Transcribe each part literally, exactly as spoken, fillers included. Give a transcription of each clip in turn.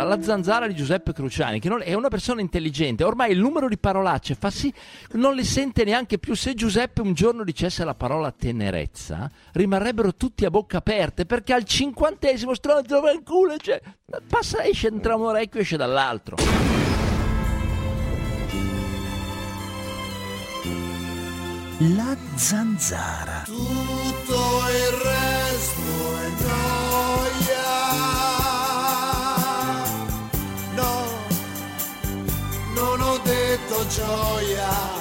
la zanzara di Giuseppe Cruciani, che non, è una persona intelligente, ormai il numero di parolacce fa sì, non le sente neanche più. Se Giuseppe un giorno dicesse la parola tenerezza, rimarrebbero tutti a bocca aperte, perché al cinquantesimo stronzo va in culo, cioè, passa, esce tra un orecchio, esce dall'altro. La zanzara. Tutto il resto è noia. No, non ho detto gioia.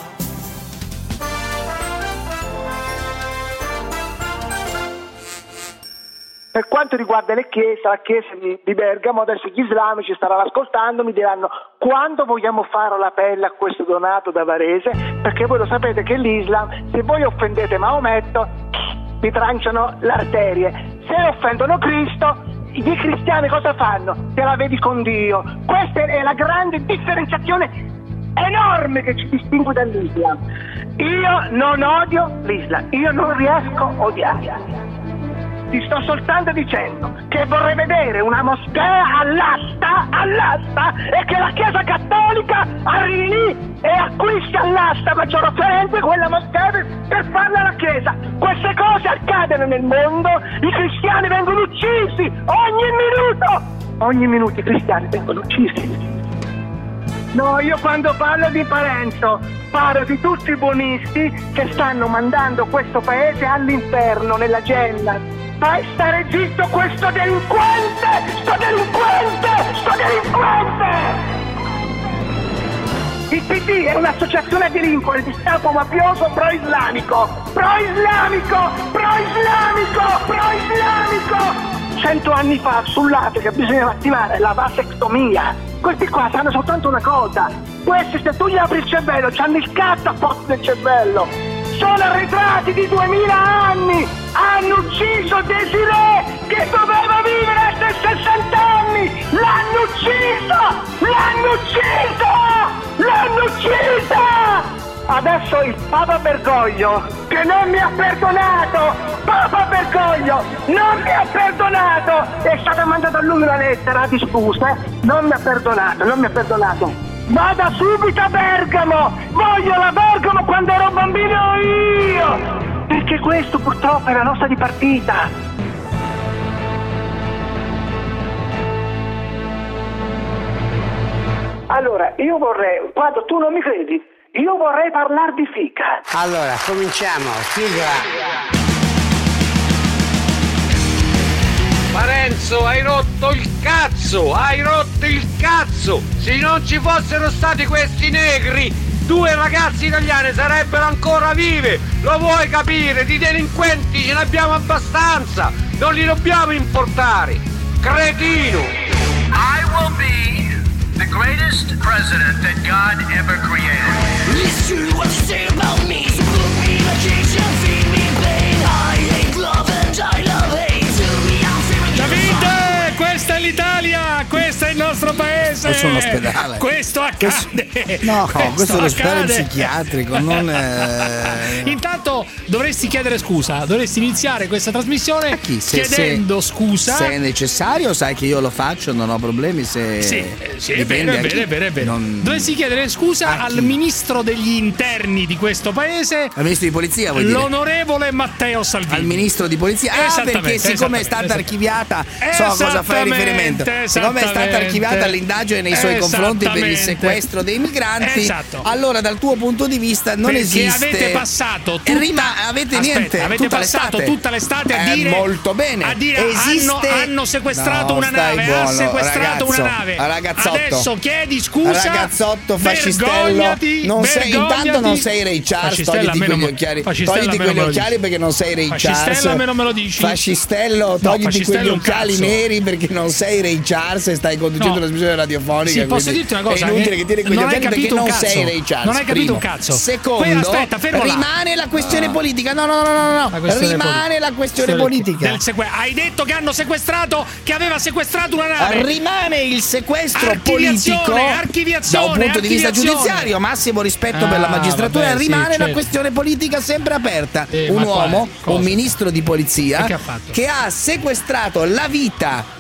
Per quanto riguarda le chiese, la chiesa di, di Bergamo, adesso gli islamici staranno ascoltando, mi diranno quando vogliamo fare l'appello a questo Donato da Varese, perché voi lo sapete che l'Islam, se voi offendete Maometto, vi tranciano le arterie, se offendono Cristo, i cristiani cosa fanno? Te la vedi con Dio. Questa è la grande differenziazione enorme che ci distingue dall'Islam. Io non odio l'Islam, io non riesco a odiare. Ti sto soltanto dicendo che vorrei vedere una moschea all'asta, all'asta, e che la Chiesa Cattolica arrivi lì e acquisti all'asta maggior offerente quella moschea per, per farla alla Chiesa. Queste cose accadono nel mondo, i cristiani vengono uccisi ogni minuto, ogni minuto i cristiani vengono uccisi. No, io quando parlo di Parenzo parlo di tutti i buonisti che stanno mandando questo paese all'inferno, nella genna. Fai stare zitto questo delinquente! Sto delinquente! Sto delinquente! Il P D è un'associazione delinquente di stampo mafioso pro-islamico! Pro-islamico! Pro-islamico! Pro-islamico! Cento anni fa sull'Africa bisognava attivare la vasectomia. Questi qua sanno soltanto una cosa. Questi, se tu gli apri il cervello, c'hanno il cazzo a posto del cervello. Sono arretrati di duemila anni. Hanno ucciso Desiree che doveva vivere a sessanta anni. L'hanno ucciso. L'hanno ucciso. L'hanno uccisa. Adesso il Papa Bergoglio, che non mi ha perdonato, Papa Bergoglio non mi ha perdonato, è stata mandata a lui una lettera di scuse, non mi ha perdonato, non mi ha perdonato. Vada subito a Bergamo, voglio la Bergamo quando ero bambino io, perché questo purtroppo è la nostra di partita. Allora, io vorrei, quando tu non mi credi, io vorrei parlare di fica. Allora, cominciamo. Figa. Parenzo, hai rotto il cazzo! Hai rotto il cazzo! Se non ci fossero stati questi negri, due ragazze italiane sarebbero ancora vive! Lo vuoi capire? Di delinquenti ce ne abbiamo abbastanza! Non li dobbiamo importare! Cretino! I will be the greatest president that God ever created. It's true what you say about me. So put me in a cage and feed me pain. I hate love and I love hate. Davide, questa è l'Italia, questo è il nostro paese. Questo è un ospedale. Questo accade. Questo... No, questo, questo è l'ospedale psichiatrico. Non è... Intanto dovresti chiedere scusa, dovresti iniziare questa trasmissione a chi? Se, chiedendo se, scusa. Se è necessario, sai che io lo faccio, non ho problemi. Se sì, sì, è vero, è vero, è vero, è vero. Non... Dovresti chiedere scusa al ministro degli interni di questo paese, al ministro di polizia, vuoi dire? L'onorevole Matteo Salvini. Al ministro di polizia, ah, perché siccome è stata archiviata, so a cosa fai riferimento. Siccome è stata archiviata l'indagine nei suoi confronti per il sequestro dei migranti, esatto. Allora dal tuo punto di vista non perché esiste. Avete passato tutta, rima, avete aspetta, niente, avete tutta passato l'estate. tutta l'estate a dire eh, molto bene. A dire esiste... hanno, hanno sequestrato no, una nave, buono, ha sequestrato ragazzo, una nave. Ragazzotto. Adesso chiedi scusa. Ragazzotto fascistello. Non sei, intanto non sei Ray Charles, togliti quegli occhiali. Togliti quegli occhiali perché non sei Ray Charles. Fascistella me non me lo dici. Fascistello, togliti quegli occhiali neri perché non sei Ray Charles e stai conducendo una trasmissione radiofonica. Sì, posso dirti una cosa? È inutile che tiri quegli occhiali perché non sei Ray Charles. Non hai capito un cazzo. Secondo, aspetta, rimane la questione politica. No, no, no, no, no. Rimane la questione politica. Hai detto che hanno sequestrato, che aveva sequestrato una nave. Rimane il sequestro politico archiviazione, da un punto di vista giudiziario, massimo rispetto ah, per la magistratura, vabbè, rimane sì, la certo. questione politica sempre aperta. Eh, un uomo, un ministro di polizia che ha, che ha sequestrato la vita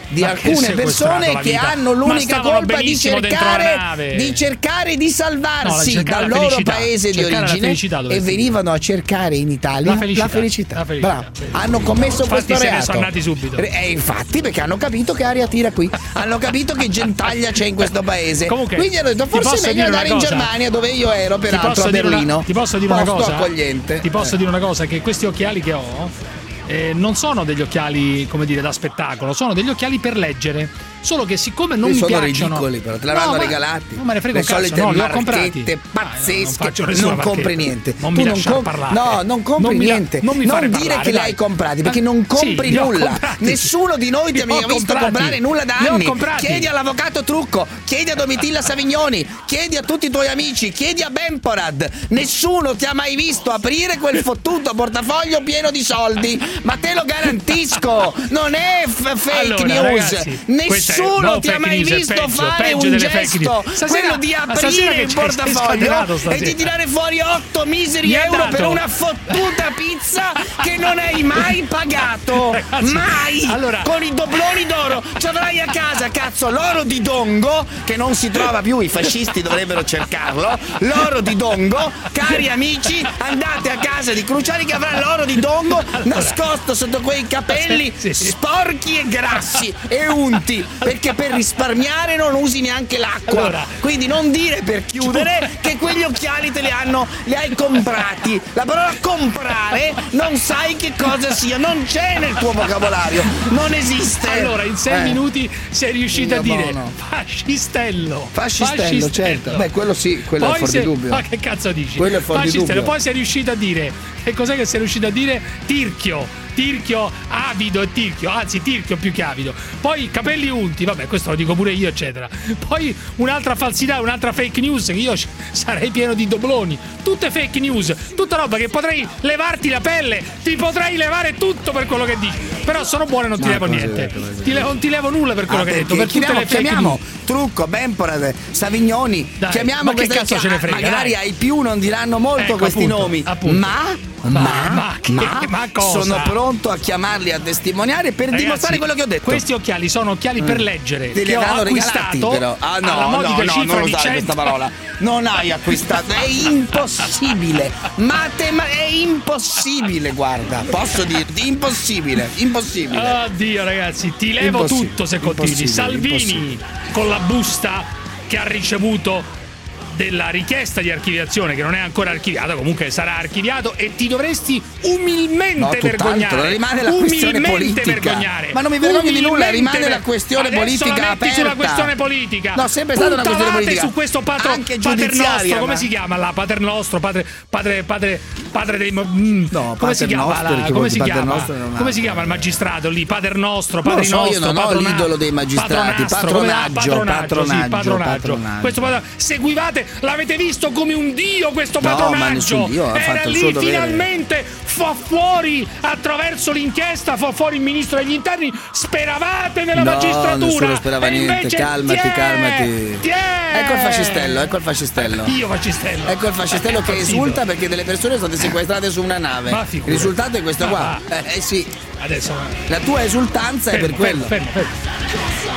di Ma alcune che persone che hanno l'unica colpa di cercare, di cercare di salvarsi no, dal loro paese di origine e venivano a cercare in Italia la felicità. La felicità. La felicità. Bravo. Hanno commesso infatti questo se reato. ne sono andati subito. E infatti perché hanno capito che aria tira qui, hanno capito che gentaglia c'è in questo paese. Comunque, quindi hanno detto forse è meglio andare in Germania dove io ero peraltro a Berlino. Una, ti posso dire una cosa? Accogliente. Ti posso eh. dire una cosa, che questi occhiali che ho eh, non sono degli occhiali, come dire, da spettacolo, sono degli occhiali per leggere. Solo che siccome non Io mi sono piacciono, ridicoli, però te l'avranno no, regalati. Non me ne frega le un cazzo, solite no, li ho comprati marchette pazzesche. non, non compri niente. Non tu mi non lasciar com- parlare. No, non compri non niente. Mi, non mi non fare dire parlare, che li dai. hai comprati, perché non compri sì, nulla. Nessuno di noi ti ha visto comprati. comprare nulla da li anni. Chiedi comprati. all'avvocato Trucco, chiedi a Domitilla Savignoni, chiedi a tutti i tuoi amici, chiedi a Bemporad. Nessuno ti ha mai visto aprire quel fottuto portafoglio pieno di soldi. Ma te lo garantisco, non è f- fake allora, news. Ragazzi, Nessuno ti ha mai visto peggio, fare peggio un gesto, stasera, quello di aprire il portafoglio e di tirare fuori otto miseri Mi euro dato. per una fottuta pizza che non hai mai pagato. Ragazzi, mai. Allora, con i dobloni d'oro ci avrai a casa, cazzo, l'oro di Dongo che non si trova più, i fascisti dovrebbero cercarlo. L'oro di Dongo, cari amici, andate a casa di Cruciani che avrà l'oro di Dongo allora, nascosto sotto quei capelli sì, sì. sporchi e grassi e unti, perché per risparmiare non usi neanche l'acqua. Allora, quindi non dire per chiudere che quegli occhiali te li hanno li hai comprati. La parola comprare non sai che cosa sia, non c'è nel tuo vocabolario, non esiste. Allora in sei eh. minuti sei riuscito Io a dire buono. fascistello. Fascistello, fascistello, certo. Beh, quello sì, quello poi è fuori se, di dubbio. Ma che cazzo dici? Quello è fuori di dubbio. Poi sei riuscito a dire, che cos'è che sei riuscito a dire? Tirchio. Tirchio, avido e tirchio, anzi tirchio più che avido. Poi capelli unti, vabbè, questo lo dico pure io, eccetera. Poi un'altra falsità, un'altra fake news, che io sarei pieno di dobloni. Tutte fake news, tutta roba che potrei levarti la pelle, ti potrei levare tutto per quello che dici. Però sono buono e non ti no, levo niente. Ti levo, non ti levo nulla per quello ah, che hai detto. Per tutte chiamiamo, le fake chiamiamo news. Trucco, Bemporad, Savignoni. Dai, chiamiamo ma che queste cazzo ce ne frega, magari dai. ai più non diranno molto ecco, questi appunto, nomi. Appunto. Ma Ma, ma, ma, che, ma, ma cosa? sono pronto a chiamarli a testimoniare per Ragazzi, dimostrare quello che ho detto. Questi occhiali sono occhiali per leggere. Te li che ho avranno acquistato regalati, però. Ah no, alla modica no, no, cifra non di usare cento questa parola. Non hai acquistato, è impossibile. Matema è impossibile, guarda. Posso dirti, impossibile, impossibile. Oddio, ragazzi, ti levo Impossibile, tutto se continui. impossibile, Salvini impossibile. con la busta che ha ricevuto della richiesta di archiviazione, che non è ancora archiviata, comunque sarà archiviato, e ti dovresti umilmente No, vergognare. rimane la questione umilmente politica. vergognare. Ma non mi vergogno di nulla, Umilmente rimane ver- la questione Adesso politica la metti aperta. sulla questione politica. No, sempre stata una questione Puntavate politica. su questo patro, Anche pater giudiziaria, nostro, come ma- si chiama là? Pater nostro, padre padre padre padre dei mm, No, come si pater chiama nostro, là? perché Come si pater chiama? nostro non ha- Come si chiama il magistrato lì? Pater nostro, Non lo padre so, io nostro, non ho patrona- l'idolo dei magistrati. patronastro, Patronaggio, come- patronaggio, sì, patronaggio. patronaggio. Questo patro- seguivate, l'avete visto come un dio questo No, ma patronaggio. nessun dio, ha Era fatto il lì suo dovere. finalmente fa fuori attraverso l'inchiesta, fa fuori il ministro degli interni. Speravate nella No, magistratura. nessuno sperava e niente. invece, Calmati, tiè, calmati. tiè. Ecco il fascistello, ecco il fascistello. Io fascistello. Ecco il fascistello che Impazzito. esulta perché delle persone sono state sequestrate su una nave. Ma Il figurati. risultato è questo Ma qua. va. Eh, eh sì, Adesso la tua esultanza è per fermo, quello. fermo, fermo, fermo.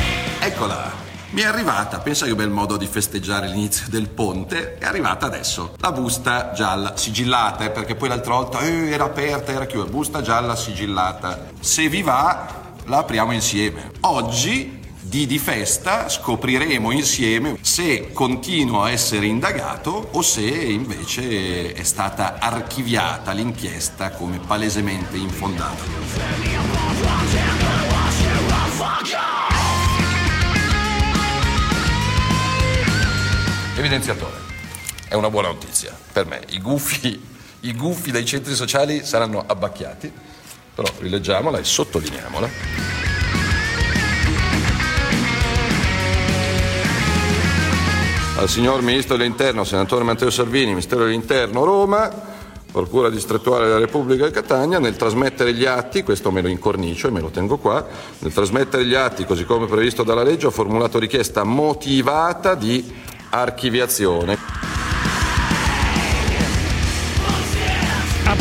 Eccola, mi è arrivata, pensa che bel modo di festeggiare l'inizio del ponte, è arrivata adesso, la busta gialla, sigillata, eh, perché poi l'altra volta eh, era aperta, era chiusa, busta gialla sigillata. Se vi va, la apriamo insieme. Oggi, di di festa, scopriremo insieme se continua a essere indagato o se invece è stata archiviata l'inchiesta come palesemente infondata. Evidenziatore, è una buona notizia per me. I gufi, i gufi dai centri sociali saranno abbacchiati, però rileggiamola e sottolineiamola. Al signor Ministro dell'Interno, Senatore Matteo Salvini, Ministero dell'Interno, Roma, Procura Distrettuale della Repubblica di Catania, nel trasmettere gli atti, questo me lo incornicio e me lo tengo qua, nel trasmettere gli atti così come previsto dalla legge ho formulato richiesta motivata di archiviazione. Appunto,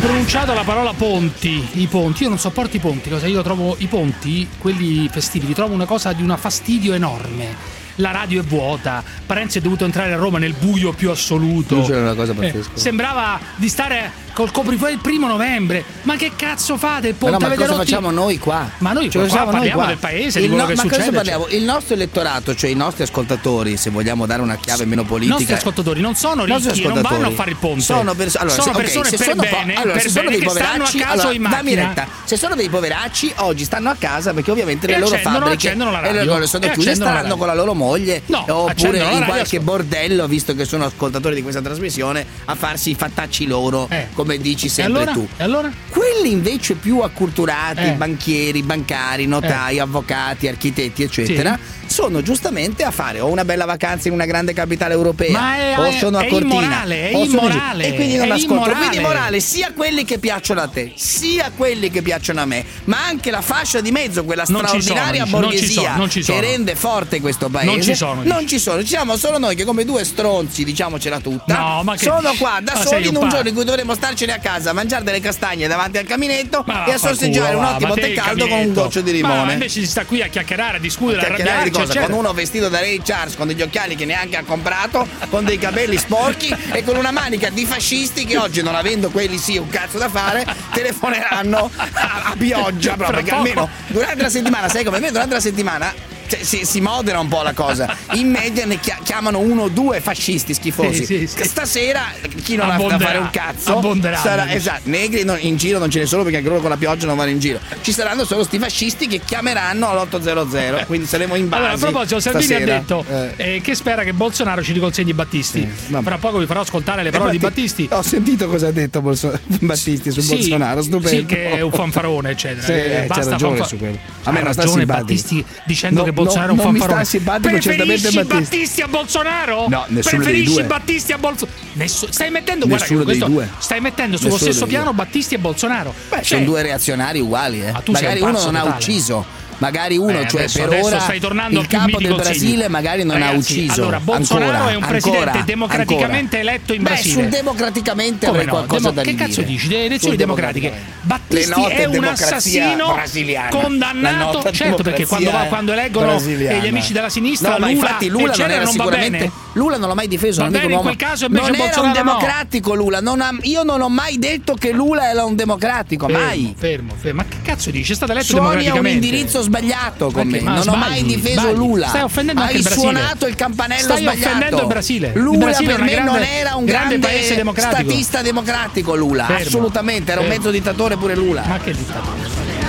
pronunciato la parola ponti. I ponti, io non sopporto i ponti, cosa io trovo i ponti, quelli festivi, li trovo una cosa di un fastidio enorme. La radio è vuota, Parenzo è dovuto entrare a Roma nel buio più assoluto. C'era una cosa pazzesca. Eh, sembrava di stare col coprifuoco il primo novembre. Ma che cazzo fate? Il ponte ma no, ma cosa rotti... facciamo noi qua? Ma noi cioè, qua, qua parliamo noi qua. del paese, il di quello no, che ma succede. cosa parliamo? Cioè... Il nostro elettorato, cioè i nostri ascoltatori, se vogliamo dare una chiave meno politica. I nostri ascoltatori non sono ricchi e non vanno a fare il ponte. Sono, perso- allora, sono se, persone okay, per se sono bene, po- allora, per se sono bene dei che stanno poveracci, a casa allora, in macchina. dammi retta. Se sono dei poveracci, oggi stanno a casa perché ovviamente e le loro accendono, fabbriche accendono la e le loro sono e chiuse, staranno radio. con la loro moglie no, oppure in radio, qualche bordello, visto che sono ascoltatori di questa trasmissione, a farsi i fattacci loro, eh. come dici sempre e allora? tu. E allora? Quelli invece più acculturati, Eh. banchieri, bancari, notai, Eh. avvocati, architetti, eccetera, sì. sono giustamente a fare o una bella vacanza in una grande capitale europea, Ma è, o sono a è Cortina, immorale, è o sono immorale, giù. E quindi non è ascolto. immorale. Quindi morale sia quelli che piacciono a te, sia quelli che piacciono a me, ma anche la fascia di mezzo, quella Non ci straordinaria sono, non ci borghesia sono, non ci sono. che rende forte questo paese. Non ci sono, non dici. ci sono. Ci siamo solo noi che come due stronzi, diciamocela tutta, No, ma che sono dici? qua da Ma sei soli un in un pazzo. giorno in cui dovremmo starcene a casa a mangiare delle castagne davanti al caminetto Ma e a vaffanculo, sorseggiare un va, ottimo ma te tè il caldo con un caminetto. goccio di Ma limone. invece si sta qui a chiacchierare, a discutere, a Chiacchierare di arrabbiarci, cosa? eccetera. Con uno vestito da Ray Charles, con degli occhiali che neanche ha comprato, con dei capelli sporchi e con una manica di fascisti che oggi, non avendo quelli sì un cazzo da fare, telefoneranno a, a pioggia proprio, Fra perché poco. almeno durante la settimana, sai come me durante la settimana cioè, si, si modera un po' la cosa. In media ne chia- chiamano uno o due fascisti schifosi. Sì, sì, sì. Stasera chi non ha da Abbonderà, fare un cazzo abbonderanno, sarà, dici. esatto, negri non- in giro non ce ne sono perché anche loro con la pioggia non vanno in giro. Ci saranno solo sti fascisti che chiameranno all'ottocento, quindi saremo in base. Allora, a proposito, Salvini stasera. ha detto Eh. eh, che spera che Bolsonaro ci riconsegni Battisti. vabbè. Fra poco vi farò ascoltare le parole di Infatti, Battisti. Ho sentito cosa ha detto Bolso- Battisti su Sì, Bolsonaro, stupendo. sì, che è un fanfarone, eccetera. Sì, Eh, eh, c'ha basta ragione fanfa- su quello. A Ha me non sta ragione simpatico. Battisti dicendo No, che Bolsonaro no, è un non mi fanfarone. sta simpatico certamente Preferisci Battisti. Battisti a Bolsonaro? No, nessuno dei Preferisci due. Battisti a Bolsonaro? Stai mettendo, guarda, Nessuno che questo dei due. stai mettendo sullo Nessuno stesso dei piano due. Battisti e Bolsonaro. Beh, Cioè, sono due reazionari uguali, eh. Ma tu sei Magari un uno pazzo non ha totale. ucciso. Magari uno, Eh, cioè adesso- per adesso ora stai tornando il a più capo miti del consigli. Brasile magari non Ragazzi, ha ucciso. allora, Bolsonaro ancora, è un presidente ancora, democraticamente ancora. eletto in Beh, Brasile. sul democraticamente Come avrei no? qualcosa Demo- da che dire. cazzo dici? Delle elezioni Sul democratiche. Battisti Le note è un democrazia assassino brasiliana. La condannato. nota Certo, perché quando, va, democrazia quando eleggono brasiliana. gli amici della sinistra, No, ma Lula, infatti Lula non eccetera, era non va sicuramente bene. Lula non l'ho mai difeso, Va non dico bene, in l'uomo. quel caso invece non era un Bolsonaro no. democratico Lula, non ha- io non ho mai detto che Lula era un democratico, Fermo, mai. fermo, fermo. Ma che cazzo dici? È stato eletto Suoni a un democraticamente. indirizzo sbagliato con Perché? me. Ma Non ho sbagli, mai difeso sbagli. Lula. Stai offendendo Hai anche il Brasile. suonato il campanello Stai sbagliato. offendendo il Brasile. Il Lula Brasile è per una me grande- non era un grande grande, paese democratico. statista democratico Lula. Fermo. Assolutamente, era un Fermo. mezzo dittatore pure Lula. Ma che dittatore?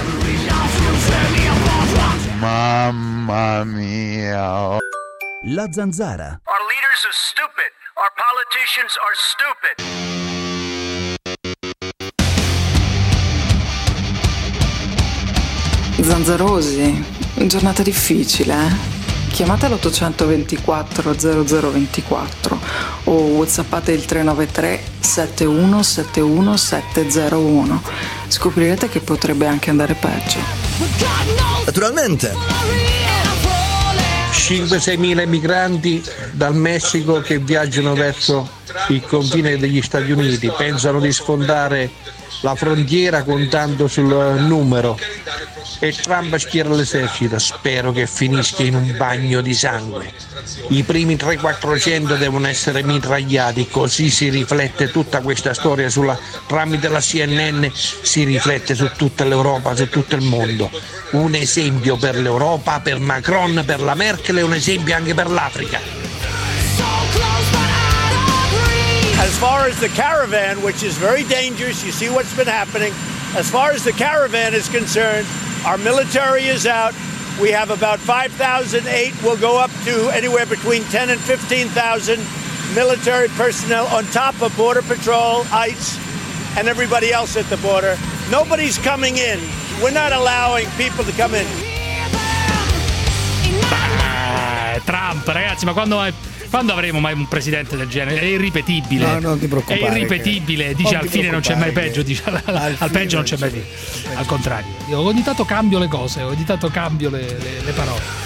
Mamma mia. La Zanzara. Our leaders are stupid. Our politicians are stupid. Zanzarosi, giornata difficile, eh? Chiamate l'ottocento ventiquattro zero zero ventiquattro o whatsappate il tre nove tre sette uno sette uno sette zero uno. Scoprirete che potrebbe anche andare peggio. Naturalmente. cinque sei mila migranti dal Messico che viaggiano verso il confine degli Stati Uniti, pensano di sfondare la frontiera contando sul numero e Trump schiera l'esercito. Spero che finisca in un bagno di sangue. I primi trecento quattrocento devono essere mitragliati, così si riflette tutta questa storia sulla, tramite la C N N si riflette su tutta l'Europa, su tutto il mondo. Un esempio per l'Europa, per Macron, per la Merkel e un esempio anche per l'Africa. As far as the caravan, which is very dangerous, you see what's been happening. As far as the caravan is concerned, our military is out. We have about five thousand eight. We'll go up to anywhere between ten and fifteen thousand military personnel on top of Border Patrol, ICE, and everybody else at the border. Nobody's coming in. We're not allowing people to come in. Ah, Trump, ragazzi, ma quando è... Quando avremo mai un presidente del genere? È irripetibile. No, non ti preoccupare. È irripetibile. Che... Dice non al ti fine non c'è mai preoccupare peggio. che... Dice al, al, al peggio non c'è mai fine. Al contrario. Io ogni tanto cambio le cose, ogni tanto cambio le, le, le parole.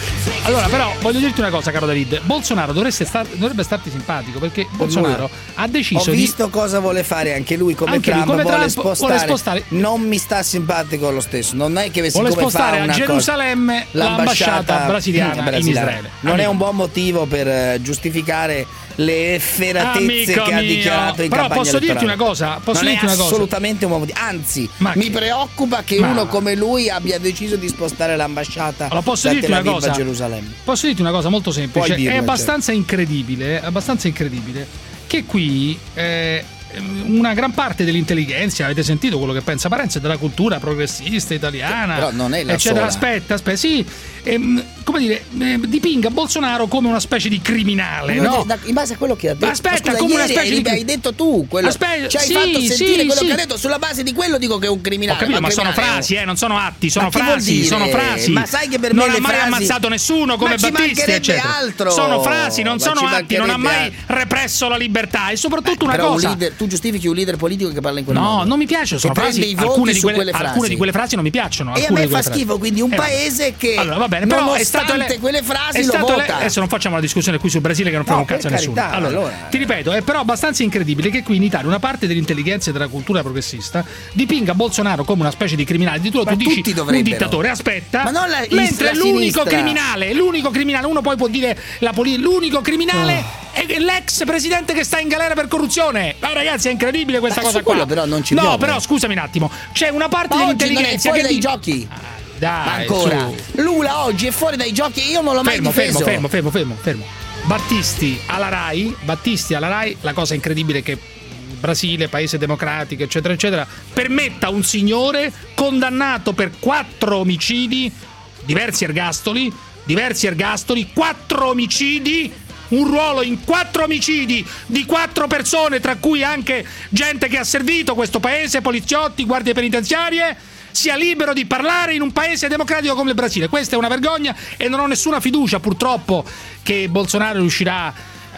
Allora, però, voglio dirti una cosa, caro David. Bolsonaro dovreste star, dovrebbe starti simpatico, perché Bolsonaro ha deciso Ho di... visto cosa vuole fare anche lui, come Anche Trump, lui, come vuole, Trump, spostare. vuole spostare- Non mi sta simpatico lo stesso. Non è che Vuole siccome spostare fa a una Gerusalemme cosa, l'ambasciata brasiliana in Israele. Non Amico. è un buon motivo per eh, giustificare le efferatezze Amico che ha mio. dichiarato in Però campagna posso dirti elettorale. una cosa, posso non dirti è una cosa. assolutamente un buon motivo. Anzi, Ma mi che- preoccupa che Ma- uno come lui abbia deciso di spostare l'ambasciata Allora, posso da dirti Tel una Aviv a cosa? Gerusalemme. Posso dirti una cosa molto semplice. Puoi dirlo, è abbastanza incredibile, è abbastanza incredibile che qui eh, una gran parte dell'intelligenza, avete sentito quello che pensa Parenzo, della cultura progressista italiana, Però non è la eccetera. sola. Aspetta, aspetta, sì, ehm, come dire, eh, dipinga Bolsonaro come una specie di criminale, Come no? da- in base a quello che ha detto. Aspetta, Ma scusa, come una ieri specie hai, di- hai detto tu quello. Aspetta, ci hai sì, fatto sentire sì, quello sì. che ha detto. Sulla base di quello dico che è un criminale. Ho capito, Ma ma sono criminale è un- frasi, eh, non sono atti, sono Ma che vuol frasi, dire? sono frasi. Ma sai che per non me ha le mai frasi- ammazzato nessuno come Ma ci Battisti, mancherebbe eccetera. altro. Sono frasi, non Ma sono ci atti, non ha mai mancherebbe represso la libertà e soprattutto una Però un cosa. leader, tu giustifichi un leader politico che parla in quel No, modo. non mi piace, sono che frasi, prende i voti alcune di su quelle, quelle frasi. alcune di quelle frasi non mi piacciono. E a alcune me di fa quelle frasi. schifo, quindi un Eh, vabbè. paese che Allora, va bene, però è stato nonostante ele- quelle frasi è lo stato ele- vota. Adesso non facciamo una discussione qui sul Brasile che non frega No, un cazzo a per nessuno. carità, Allora, allora. ti ripeto, è però abbastanza incredibile che qui in Italia una parte dell'intelligenza e della cultura progressista dipinga Bolsonaro come una specie di criminale. Di tu, Ma tu dici tutti un dovrebbero. dittatore, aspetta. Ma non la- mentre la l'unico sinistra. criminale, l'unico criminale, uno poi può dire la poli- l'unico criminale Oh. è l'ex presidente che sta in galera per corruzione. Ma ragazzi, è incredibile questa Ma cosa su qua. quello però non ci No, piove. però scusami un attimo. C'è una parte Ma oggi non è dell'intelligenza fuori che dai dice- giochi. Dai, Ma ancora. su. Lula oggi è fuori dai giochi. Io non l'ho mai Fermo, difeso. fermo, fermo, fermo, fermo, fermo. Battisti alla Rai, Battisti alla Rai, la cosa incredibile è che Brasile, paese democratico, eccetera, eccetera, permetta a un signore condannato per quattro omicidi, diversi ergastoli, diversi ergastoli, quattro omicidi, un ruolo in quattro omicidi di quattro persone, tra cui anche gente che ha servito questo paese, poliziotti, guardie penitenziarie, sia libero di parlare in un paese democratico come il Brasile. Questa è una vergogna e non ho nessuna fiducia, purtroppo, che Bolsonaro riuscirà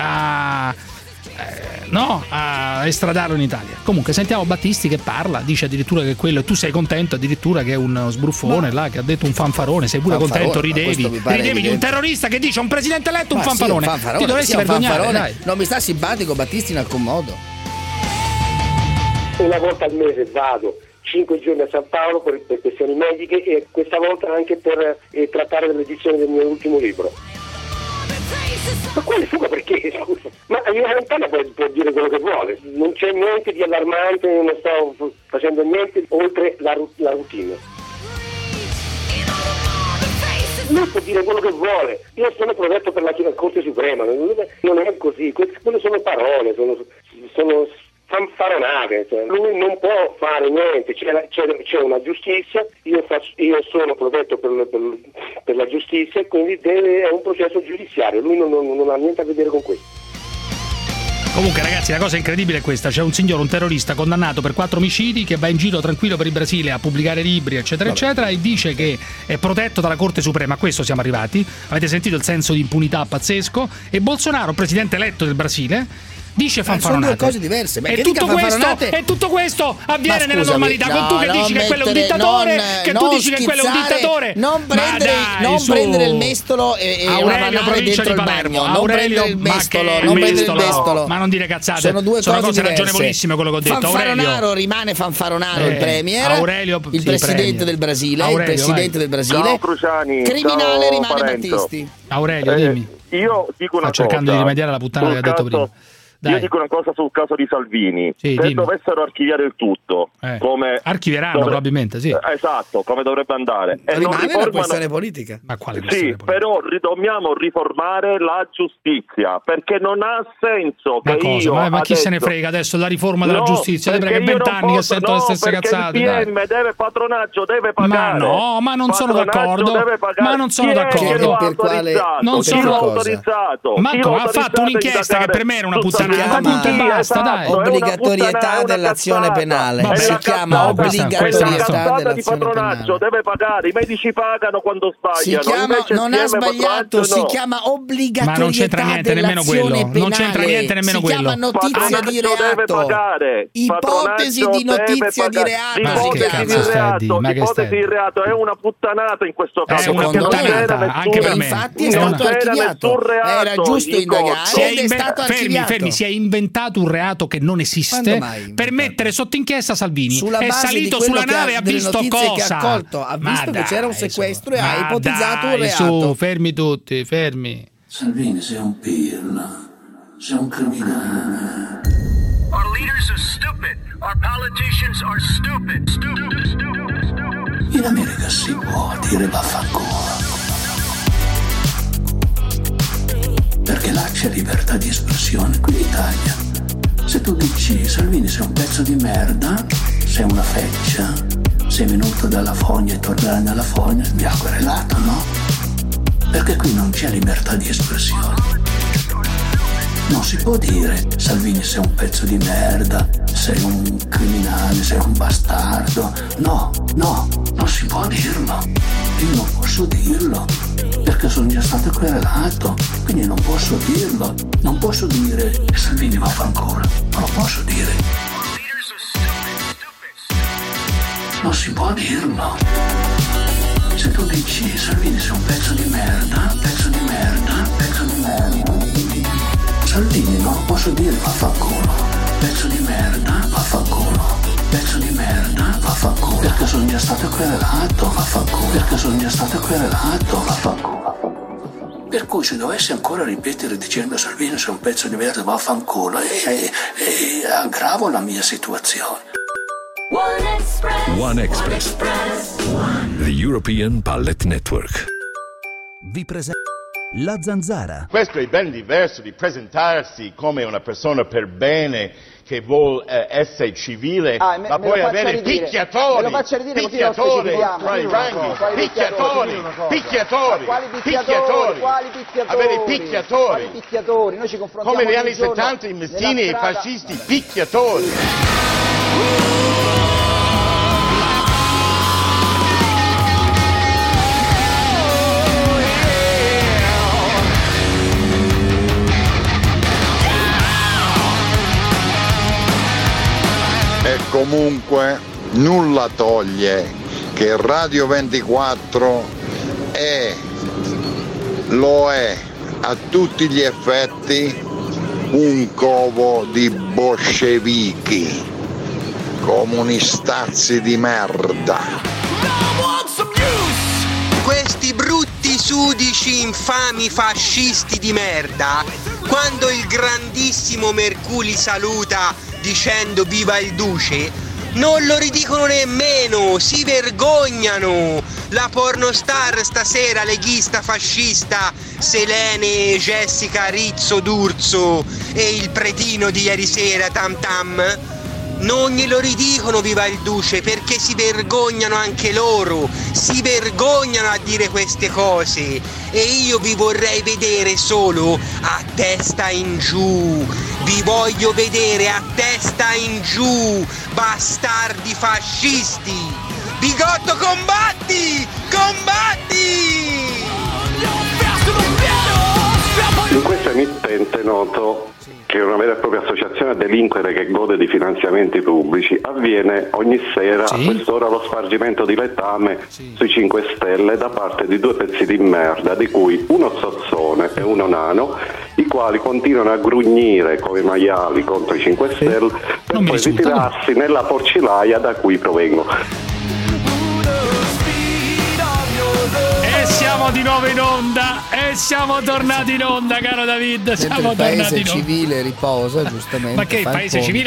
a eh, no, a estradarlo in Italia. Comunque sentiamo Battisti che parla, dice addirittura che quello, tu sei contento addirittura che è un sbruffone là che ha detto un fanfarone, sei pure Fanfarone, contento, ma questo ridevi, mi pare ridevi di un evidente. terrorista che dice a un presidente eletto un Ma sì, fanfarone. un fanfarone, Ti dovresti sì, un vergognare, fanfarone. dai. Non mi sta simpatico Battisti in alcun modo. Una volta al mese vado cinque giorni a San Paolo per, per questioni mediche e questa volta anche per eh, trattare dell'edizione del mio ultimo libro. Ma quale fuga perché? Scusa. Ma Ivano Montana può, può dire quello che vuole, non c'è niente di allarmante, non sto facendo niente oltre la, ru- la routine. Lui può dire quello che vuole, io sono protetto per la Corte Suprema, non è così, quelle sono parole, sono, sono fanfaronate, cioè, lui non può fare niente, c'è, c'è, c'è una giustizia, io, faccio, io sono protetto per, per, per la giustizia e quindi deve, è un processo giudiziario, lui non, non, non ha niente a vedere con questo. Comunque ragazzi, la cosa incredibile è questa: c'è un signore, un terrorista condannato per quattro omicidi che va in giro tranquillo per il Brasile a pubblicare libri eccetera Vabbè. eccetera e dice che è protetto dalla Corte Suprema. A questo siamo arrivati, avete sentito il senso di impunità pazzesco. E Bolsonaro, presidente eletto del Brasile, dice fanfaronate. Sono due cose diverse. Ma e, che tutto dica questo, fanfaronate... e tutto questo avviene Ma nella scusami, normalità. no, con tu che non dici che quello è un mettere- dittatore, non- che tu non dici che quello è un schizzare, dittatore. non Ma prendere, dai, non su. prendere il mestolo e, e Aurelio, ravanare provincia dentro di il Palermo. bagno. Non Aurelio, prendere il ma mestolo, che non prendere il mestolo? mestolo. Ma non dire cazzate. Sono due Sono cose cose diverse. ragionevolissime quello che ho detto. Fanfaronaro Aurelio. rimane fanfaronaro Eh, il premier, Aurelio, il sì, presidente premier. del Brasile, Aurelio, il presidente vai. del Brasile. Ciao Cruciani, criminale ciao rimane Parenzo. Battisti. Aurelio, Eh, dimmi. Io dico una Sto cercando cosa di rimediare alla puttana sul che ha detto caso- prima. Dai. Io dico una cosa sul caso di Salvini. Sì, Se dimmi. dovessero archiviare il tutto, Eh. come Archivieranno dovre- probabilmente, sì. Eh, Esatto, come dovrebbe andare. E non Rimane una riformano- questione politica. Ma quale Sì, però ri- dobbiamo riformare la giustizia, perché non ha senso Ma che cosa? io Ma, ma chi adesso- se ne frega adesso della riforma della No, giustizia? Te perché perché io non vent'anni che posso- sento no, le stesse perché cazzate. il dai. P M deve patronaggio, deve Ma pagare. no, ma non sono Patronaggio d'accordo. deve pagare. Ma non sono Chi è d'accordo. che lo ha Per quale- autorizzato? Non Chi sono- l'ha cosa? autorizzato? Ma Chi come l'ha ha fatto autorizzato a un'inchiesta che indagare per me era una su puttanata chiama punto e basta, dai. obbligatorietà dell'azione penale. Vabbè, si la chiama cazzata- obbligatorietà La cazzata di dell'azione patronaggio deve pagare, i medici pagano quando Si sbagliano. chiama, invece non il ha P M sbagliato, patronaggio si no. chiama Ma obbligatorietà non c'entra niente nemmeno dell'azione quello. penale. Non c'entra niente nemmeno si quello. chiama notizia di Patronaggio deve reato. pagare. Ipotesi Patronaggio di notizia deve di pagare. reato. Ma si che Ipotesi chiama. cazzo di stai a reato, dire? Ma che ipotesi stai- di reato è una puttanata in questo caso. una perché non puttanata, c'era anche per nessun- me. Infatti è È stato una- c'era archiviato. nessun reato Era giusto in indagare corso. Si è ed è inve- stato fermi, archiviato. fermi, si è inventato un reato che non esiste Quando mai per mettere sotto inchiesta Salvini. Sulla È base salito di quello sulla che ha- nave e ha delle visto notizie cosa? che ha accolto, ha Ma visto che dai, c'era un su. sequestro e ha Ma ipotizzato un dai, reato. su, fermi tutti, fermi. Salvini, sei un pirla, sei un criminale. Our leaders are stupid. Our politicians are stupid. Stupid, stupid, stupid. In America si può dire vaffanculo. Perché là c'è libertà di espressione, qui in Italia. Se tu dici Salvini sei un pezzo di merda, sei una feccia, sei venuto dalla fogna e tornerai nella fogna, mi ha querelato, no? Perché qui non c'è libertà di espressione. Non si può dire Salvini sei un pezzo di merda, sei un criminale, sei un bastardo. No, no, non si può dirlo. Io non posso dirlo, perché sono già stato querelato, quindi non posso dirlo. Non posso dire Salvini vaffanculo, non lo posso dire. Non si può dirlo. Se tu dici Salvini sei un pezzo di merda, pezzo di merda, pezzo di merda, Salvini non lo posso dire vaffanculo, pezzo di merda, vaffanculo, pezzo di merda, vaffanculo, perché sono già stato querelato, vaffanculo, perché sono già stato querelato, vaffanculo. Per cui se dovessi ancora ripetere dicendo Salvini sei un pezzo di merda, vaffanculo, e, e, e aggravo la mia situazione. One Express. One Express. The European Pallet Network. Vi presento La Zanzara. Questo è ben diverso di presentarsi come una persona per bene che vuol eh, essere civile, Ah, me- ma me lo poi faccia avere ridire. picchiatori, Me lo faccia ridire così lo picchiatori specifichiamo. tra i Dimmi una ranghi, cosa. Quali picchiatori, Dimmi una cosa. picchiatori, Quali picchiatori? picchiatori, Quali picchiatori? avere picchiatori, Quali picchiatori? Noi ci confrontiamo come negli ogni anni giorno settanta i messini e i nella strada. fascisti, picchiatori. E comunque nulla toglie che Radio ventiquattro è, lo è a tutti gli effetti un covo di bolscevichi, comunistazzi di merda. Questi brutti sudici infami fascisti di merda, quando il grandissimo Mercuri saluta dicendo viva il duce, non lo ridicono nemmeno, si vergognano. La pornostar stasera leghista fascista Selene Jessica Rizzo D'Urso e il pretino di ieri sera Tam Tam non glielo ridicono viva il duce, perché si vergognano anche loro, si vergognano a dire queste cose, e io vi vorrei vedere solo a testa in giù, vi voglio vedere a testa in giù, bastardi fascisti. Bigotto, combatti, combatti! In questa emittente noto che è una vera e propria associazione a delinquere che gode di finanziamenti pubblici, avviene ogni sera Sì. a quest'ora lo spargimento di letame sui cinque Stelle da parte di due pezzi di merda, di cui uno zozzone e uno nano, i quali continuano a grugnire come maiali contro i cinque Stelle per poi ritirarsi nella porcilaia da cui provengono. E siamo di nuovo in onda, e siamo tornati in onda, caro David. Mentre Siamo il paese tornati in onda. civile riposa, giustamente. Ma che il fa paese ponte. civile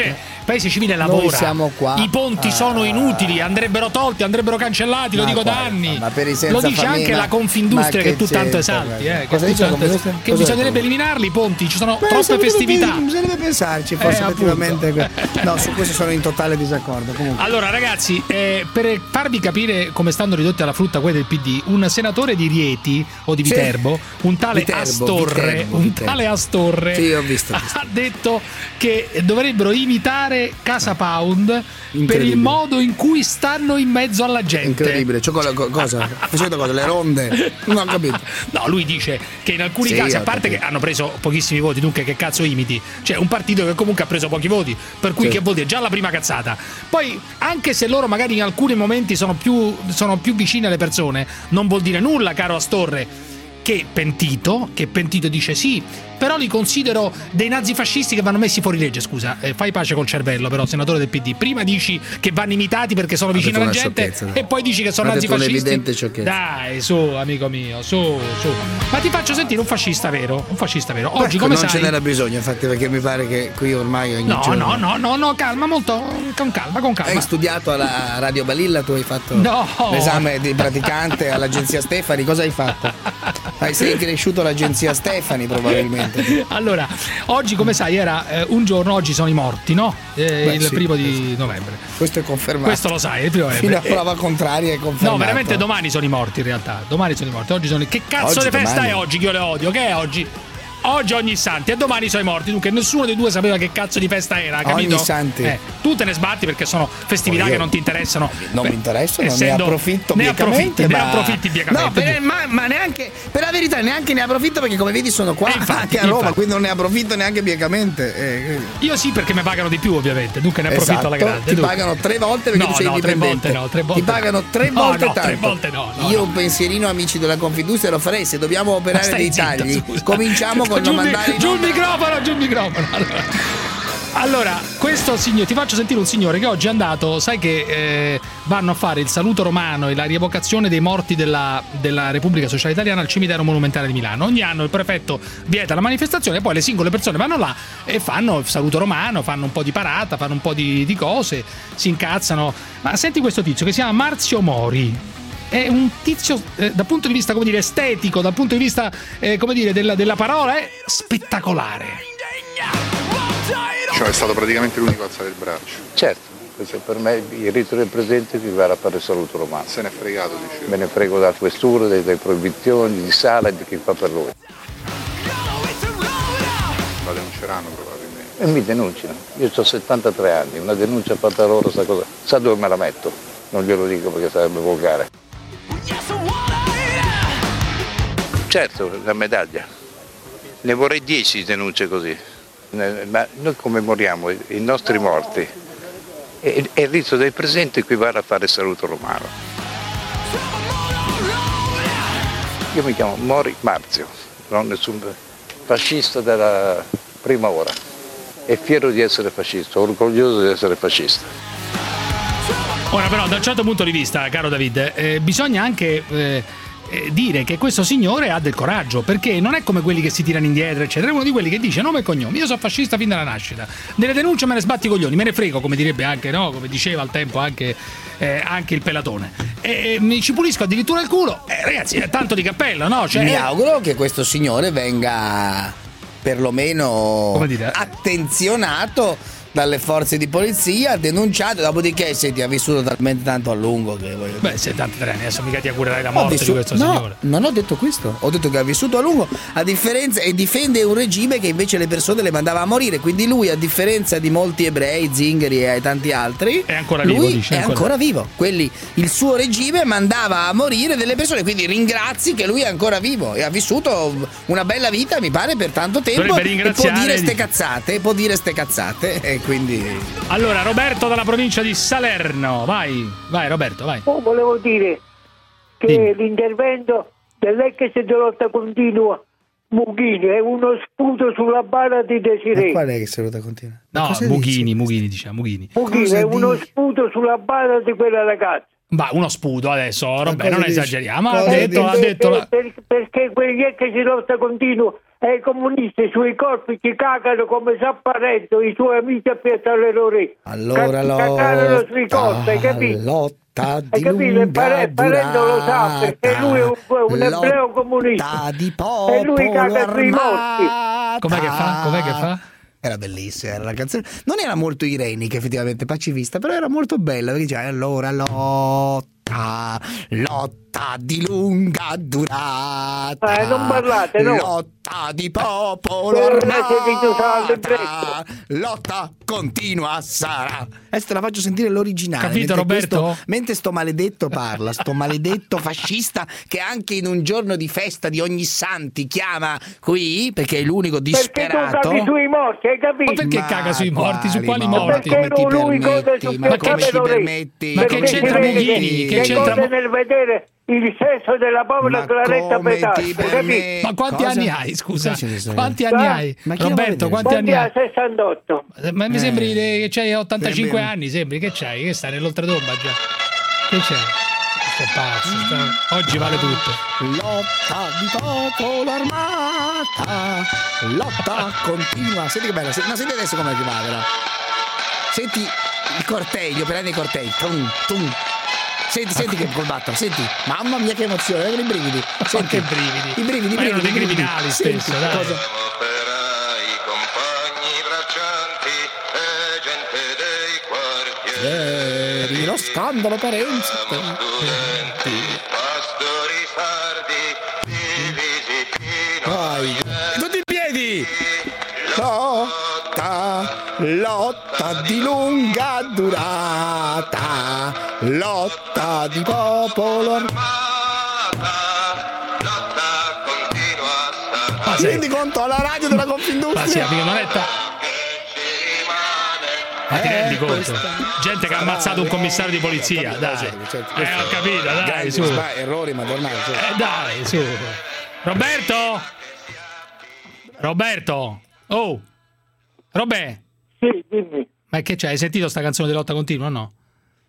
paese civile lavora. Noi siamo qua. I ponti ah. sono inutili, andrebbero tolti, andrebbero cancellati, lo Ma dico da quale? anni. Ma per i senza lo dice famiglia, anche ma- la Confindustria ma che che tu tanto c'entra, esalti, guarda. eh, Cosa che, dice tu la tanto- Confindustria? che Cosa bisognerebbe dice? eliminarli i ponti, ci sono Beh, troppe bisognerebbe- festività. Bisognerebbe pensarci, forse Eh, effettivamente. No, su questo sono in totale disaccordo. Comunque. Allora ragazzi, eh, per farvi capire come stanno ridotti alla frutta quelli del P D, un senatore di Rieti o di Sì. Viterbo, un tale Viterbo, Astorre, Viterbo, un Viterbo. tale Astorre Sì, ho visto, ho visto. ha detto che dovrebbero imitare Casa Pound per il Incredibile. modo in cui stanno in mezzo alla gente. Incredibile, cioè, co- co- cosa? Facendo cosa? Le ronde? Non ho capito. No, lui dice che in alcuni Sì, casi, a ho parte capito. che hanno preso pochissimi voti, dunque che cazzo imiti? Cioè un partito che comunque ha preso pochi voti, per cui Sì. che vuol dire? Già la prima cazzata. Poi, anche se loro magari in alcuni momenti sono più, sono più vicini alle persone, non vuol dire nulla, caro Astorre. Che pentito, che pentito dice sì, però li considero dei nazifascisti che vanno messi fuori legge. Scusa, eh, fai pace col cervello, però, senatore del P D. Prima dici che vanno imitati perché sono Ha vicini detto alla una gente sciocchezza, dai. e poi dici che sono Ha detto nazifascisti. un'evidente sciocchezza. Dai, su, amico mio, su, su. Ma ti faccio sentire un fascista vero, un fascista vero. Oggi, Ecco, come non sai, ce n'era bisogno, infatti, perché mi pare che qui ormai ogni No, giorno. no, no, no, no, calma, molto con calma, con calma. Hai studiato alla Radio Balilla, tu hai fatto No. l'esame di praticante all'agenzia Stefani, cosa hai fatto? Hai sei cresciuto all'agenzia Stefani probabilmente. Allora, oggi come sai era eh, un giorno, oggi sono i morti, no? Eh, Beh, il sì, primo di questo- novembre. Questo è confermato. Questo lo sai, il primo novembre. Fino a prova contraria è confermato. No, veramente domani sono i morti in realtà. Domani sono i morti. Oggi sono i... Che cazzo Oggi, di festa domani. è oggi che io le odio? Che è oggi? Oggi ogni santi e domani sono i morti. Dunque nessuno dei due sapeva che cazzo di festa era, capito? Ogni santi. Eh, tu te ne sbatti perché sono festività Oh, io- che non ti interessano. Non Beh, mi interessano, ne essendo- approfitto ne biecamente, approfitti, ne ma- approfitti biecamente. No, per- ma, ma neanche, per la verità neanche ne approfitto perché come vedi sono qua Eh, infatti, anche a Roma, infatti. quindi non ne approfitto neanche biecamente. eh, Io sì, perché mi pagano di più, ovviamente. Dunque ne approfitto Esatto, alla grande. ti dunque. pagano tre volte perché No, tu sei no, tre indipendente. volte no, tre volte Ti pagano tre no. volte No, no, tanto. tre volte no, no, Io no. un pensierino amici della Confindustria lo farei, se dobbiamo Ma operare stai dei zitto, tagli. scusa. Cominciamo con giù non il mi- mandare in giù il onda- microfono, giù il microfono. Allora, allora, questo signore, ti faccio sentire un signore che oggi è andato, sai che eh, vanno a fare il saluto romano e la rievocazione dei morti della, della Repubblica Sociale Italiana al cimitero monumentale di Milano. Ogni anno il prefetto vieta la manifestazione e poi le singole persone vanno là e fanno il saluto romano, fanno un po' di parata, fanno un po' di, di cose, si incazzano. Ma senti questo tizio che si chiama Marzio Mori. È un tizio eh, dal punto di vista, come dire, estetico, dal punto di vista, eh, come dire, della, della parola, è spettacolare. Cioè è stato praticamente l'unico a alzare il braccio. Certo, questo per me il rito del presente mi va a fare il saluto romano. Se n'è fregato, dicevo. Me ne frego della questura, delle, delle proibizioni, di sala e di chi fa per lui. La denunceranno probabilmente. E mi denunciano. Io ho settantatré anni, una denuncia fatta loro, sa cosa? Sa dove me la metto? Non glielo dico perché sarebbe volgare. Certo, la medaglia. Ne vorrei dieci denunce così. Ne- Ma noi commemoriamo i i nostri morti e, e il rito del presente equivale a fare il saluto romano. Io mi chiamo Mori Marzio, non nessun fascista della prima ora. E fiero di essere fascista, orgoglioso di essere fascista. Ora però da un certo punto di vista, caro David, eh, bisogna anche eh, eh, dire che questo signore ha del coraggio, perché non è come quelli che si tirano indietro eccetera, è uno di quelli che dice nome e cognome, io sono fascista fin dalla nascita, delle denunce me ne sbatti i coglioni, me ne frego, come direbbe anche, no, come diceva al tempo anche, eh, anche il Pelatone, e, e mi ci pulisco addirittura il culo, eh, ragazzi è tanto di cappello, no? Cioè, Mi auguro che questo signore venga perlomeno Come dire? attenzionato dalle forze di polizia, denunciato, dopodiché se ti ha vissuto talmente tanto a lungo che voglio dire. Beh, settantatré anni, adesso mica ti augurerai la Ho morte vissu- di questo no, signore. non ho detto questo, ho detto che ha vissuto a lungo, a differenza, e difende un regime che invece le persone le mandava a morire, quindi lui, a differenza di molti ebrei, Zingari e tanti altri, È ancora lui vivo, dice, è ancora. ancora vivo. Quelli, il suo regime mandava a morire delle persone, quindi ringrazi che lui è ancora vivo e ha vissuto una bella vita, mi pare, per tanto tempo, Dovrebbe e può ringraziare dire di- ste cazzate, può dire ste cazzate e quindi Allora, Roberto dalla provincia di Salerno, vai, vai Roberto, vai. Oh, volevo dire che Dimmi. l'intervento dell'ex lotta continua Mughini è uno sputo sulla bara di Ma Desiree. qual è che saluta continua? Ma No, cosa Mughini, dici? Mughini, diciamo, Mughini. Mughini Cosa è uno dici? sputo sulla bara di quella ragazza. Ma uno sputo adesso, Roberto, non dici? esageriamo. Ha Cosa detto, dici? ha detto la... Per- perché quelli che si lotta continuo ai comunisti sui corpi ci cagano come Zapparetto, i suoi amici a Piazza delle Orecchie. Allora cagano sui corpi, hai capito? Lotta di Hai capito? E Pare- Parenzo lo sa perché lui è un, un ebreo comunista di e lui caga sui morti. Com'è che fa? Com'è che fa? Era bellissima, era la canzone. Non era molto irenica, effettivamente, pacifista, però era molto bella. Perché diceva, allora lotta, lotta di lunga durata. Eh, non parlate, no. Lotta di popolo Quello armata. Lotta continua sarà. Adesso te la faccio sentire l'originale. Capito, mentre Roberto? questo- mentre sto maledetto parla, sto maledetto fascista che anche in un giorno di festa di ogni santi chiama qui, perché è l'unico Perché tu disperato. caghi sui morti, hai capito? Ma perché caga sui morti? Su quali morti? morti? Perché Come ti lui cosa permetti? su Ma come Piazza ci delle Orecchie? permetti? Ma che Perché c'entra si vede Mughini? Che che c'entra- cosa nel vedere il sesso della povera Ma Claretta come Petacco, ti capito? permetti? Ma quanti Cosa? anni hai, scusa? Cosa c'è? Quanti anni Eh? hai? Ma chi lo Roberto, vuole quanti anni hai? Quanti ha? sessantotto. Ma mi Eh. sembri che c'hai ottantacinque Sembri- anni, sembri che c'hai? Che stai nell'oltretomba già? Che c'è? Questo è pazzo, sta- oggi vale tutto. Lotta di popolo armata, lotta continua. Senti che bella, se- ma senti adesso come va, però. Senti il corteglio, per i cortegli. Tum, tum. Senti, senti che col battere, senti. Mamma mia che emozione, vedo i brividi. Senti che brividi. I brividi, i Ma erano brividi, dei i brividi. criminali Senti, spesso, dai. cosa- Ieri lo scandalo Parenzo. Vai. Tutti in piedi. Lotta, lotta di lunga durata, lotta di popolo armata, lotta continua. Ma sì. Rendi conto alla radio della Ma sì, Confindustria? amico, non è ta- Ma ti rendi conto? Gente che ha ammazzato un commissario di polizia, dai. Eh, ho capito, dai, su. Errori madornali. Eh, dai, su. Roberto? Roberto? Oh. Robè? Sì, dimmi. Ma che c'hai? Hai sentito sta canzone di lotta continua o no?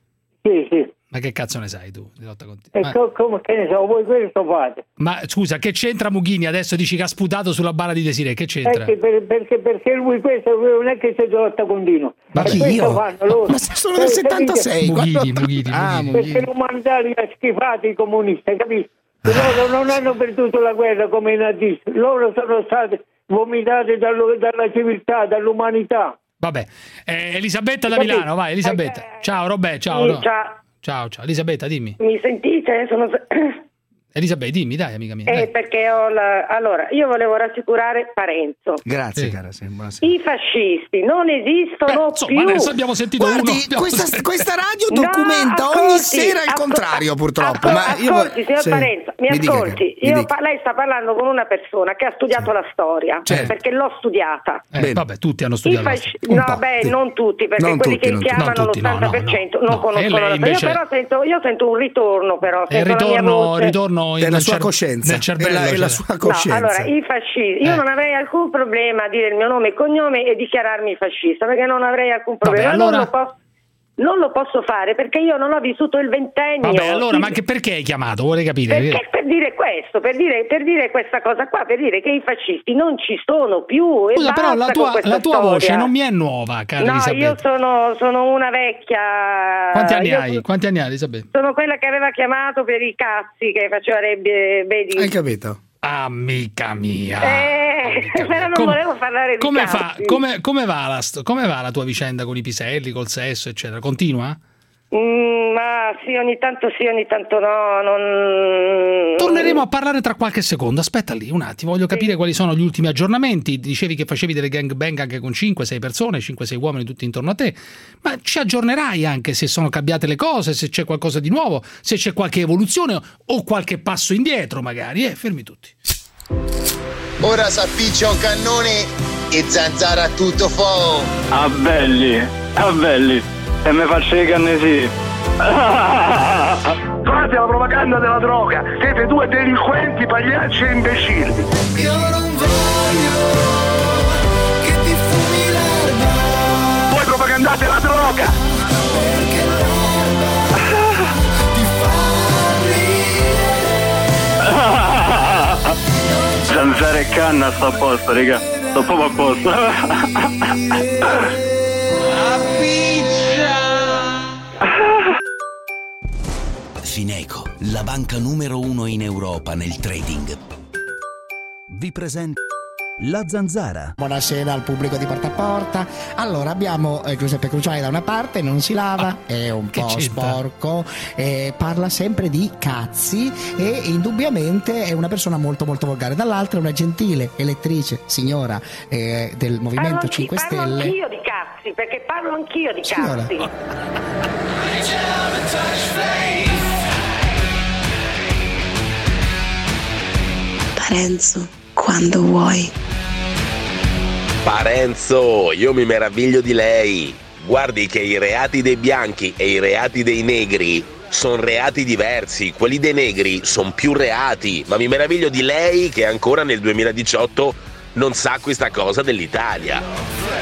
Sì, sì. Ma che cazzo ne sai tu di lotta continua? E Ma, co- come che ne so, voi questo fate? ma scusa, che c'entra Mughini? Adesso dici che ha sputato sulla bara di Desiree, che c'entra? Perché, per- perché, perché lui questo non è che si lotta continuo. Ma E chi, questo io? fanno loro. Ma se sono del Eh, settantasei, capite? Mughini, Mughini, Ah, Mughini. Perché Mughini. l'umanità li ha schifati i comunisti, capisci? Loro non hanno perduto la guerra come i nazisti, loro sono stati vomitati dallo- dalla civiltà, dall'umanità. Vabbè, eh, Elisabetta da Capito? Milano, vai Elisabetta. Ciao Robè, ciao. no. Ciao, Ciao, ciao. Elisabetta, dimmi. mi sentite? Sono... Elisabetta, dimmi, dai, amica mia. Eh, dai. perché ho la... Allora, io volevo rassicurare Parenzo. Grazie, Sì. cara, sì, buonasera. I fascisti non esistono Beh, insomma, più. adesso abbiamo sentito uno. Guardi, abbiamo questa, sentito- questa radio No, documenta ogni ascolti, sera il ascol- contrario, purtroppo. ascol- ma io ascolti, signor sì. Parenzo, mi, dica, ascolti. mi Io dica. pa- lei sta parlando con una persona che ha studiato la storia, Certo. perché l'ho studiata. Eh, Bene. vabbè, tutti hanno I studiato. la fasci- storia. Un no, po', beh, sì. non tutti, perché Non quelli tutti, che non tutti. chiamano Non tutti, no, l'ottanta per cento no, no. non No, conoscono e la lei storia. invece- Io però sento, io sento un ritorno, però. E il sento la mia ritorno, voce. ritorno in- Della nel sua cer- coscienza, nel cervello, e la, e la cioè. sua No, coscienza. allora, i fascisti, io Eh. non avrei alcun problema a dire il mio nome e cognome e dichiararmi fascista, perché non avrei alcun problema. Vabbè, Non allora- lo posso- Non lo posso fare perché io non ho vissuto il ventennio. Vabbè, allora, ma anche perché hai chiamato? Vorrei capire. Perché per dire questo, per dire, per dire questa cosa qua, per dire che i fascisti non ci sono più. E Scusa, però la basta con tua, questa la tua storia. voce non mi è nuova, cara No, Elisabetta. io sono, sono una vecchia. Quanti anni io hai? Quanti anni hai, Elisabetta? Sono quella che aveva chiamato per i cazzi che faceva le, vedi. Hai capito? Amica mia. Eh, però non Come- volevo parlare di Come, cazzi. fa, come, come, va la, sto- come va la tua vicenda con i piselli, col sesso, eccetera? Continua? Mm, ma sì, ogni tanto sì, ogni tanto no. Non... Torneremo a parlare tra qualche secondo. Aspetta lì un attimo, voglio capire quali sono gli ultimi aggiornamenti. Dicevi che facevi delle gangbang anche con cinque sei persone, cinque sei uomini tutti intorno a te. Ma ci aggiornerai anche se sono cambiate le cose, se c'è qualcosa di nuovo, se c'è qualche evoluzione o qualche passo indietro magari. Eh, fermi tutti. Ora s'appiccia un cannone e Zanzara a tutto fuoco. Ah belli, ah belli. E me faccio i cannesi. Fate la propaganda della droga, siete due delinquenti, pagliacci e imbecilli. Io non voglio che ti fumi l'erba. Voi propagandate la droga. Perché l'erba dare canna, sto a posto, raga. Sto proprio a posto. Fineco, la banca numero uno in Europa nel trading, vi presenta La Zanzara. Buonasera al pubblico di Porta a Porta. Allora abbiamo eh, Giuseppe Cruciani da una parte, non si lava, è un po' c'entra? sporco, eh, parla sempre di cazzi e indubbiamente è una persona molto molto volgare. Dall'altra è una gentile elettrice signora eh, del Movimento Parlo cinque anchi- Parlo Stelle. anch'io di cazzi, perché parlo anch'io di Signora. cazzi. Parenzo, quando vuoi. Parenzo, io mi meraviglio di lei. Guardi che i reati dei bianchi e i reati dei negri sono reati diversi. Quelli dei negri sono più reati, ma mi meraviglio di lei che ancora nel duemiladiciotto non sa questa cosa dell'Italia.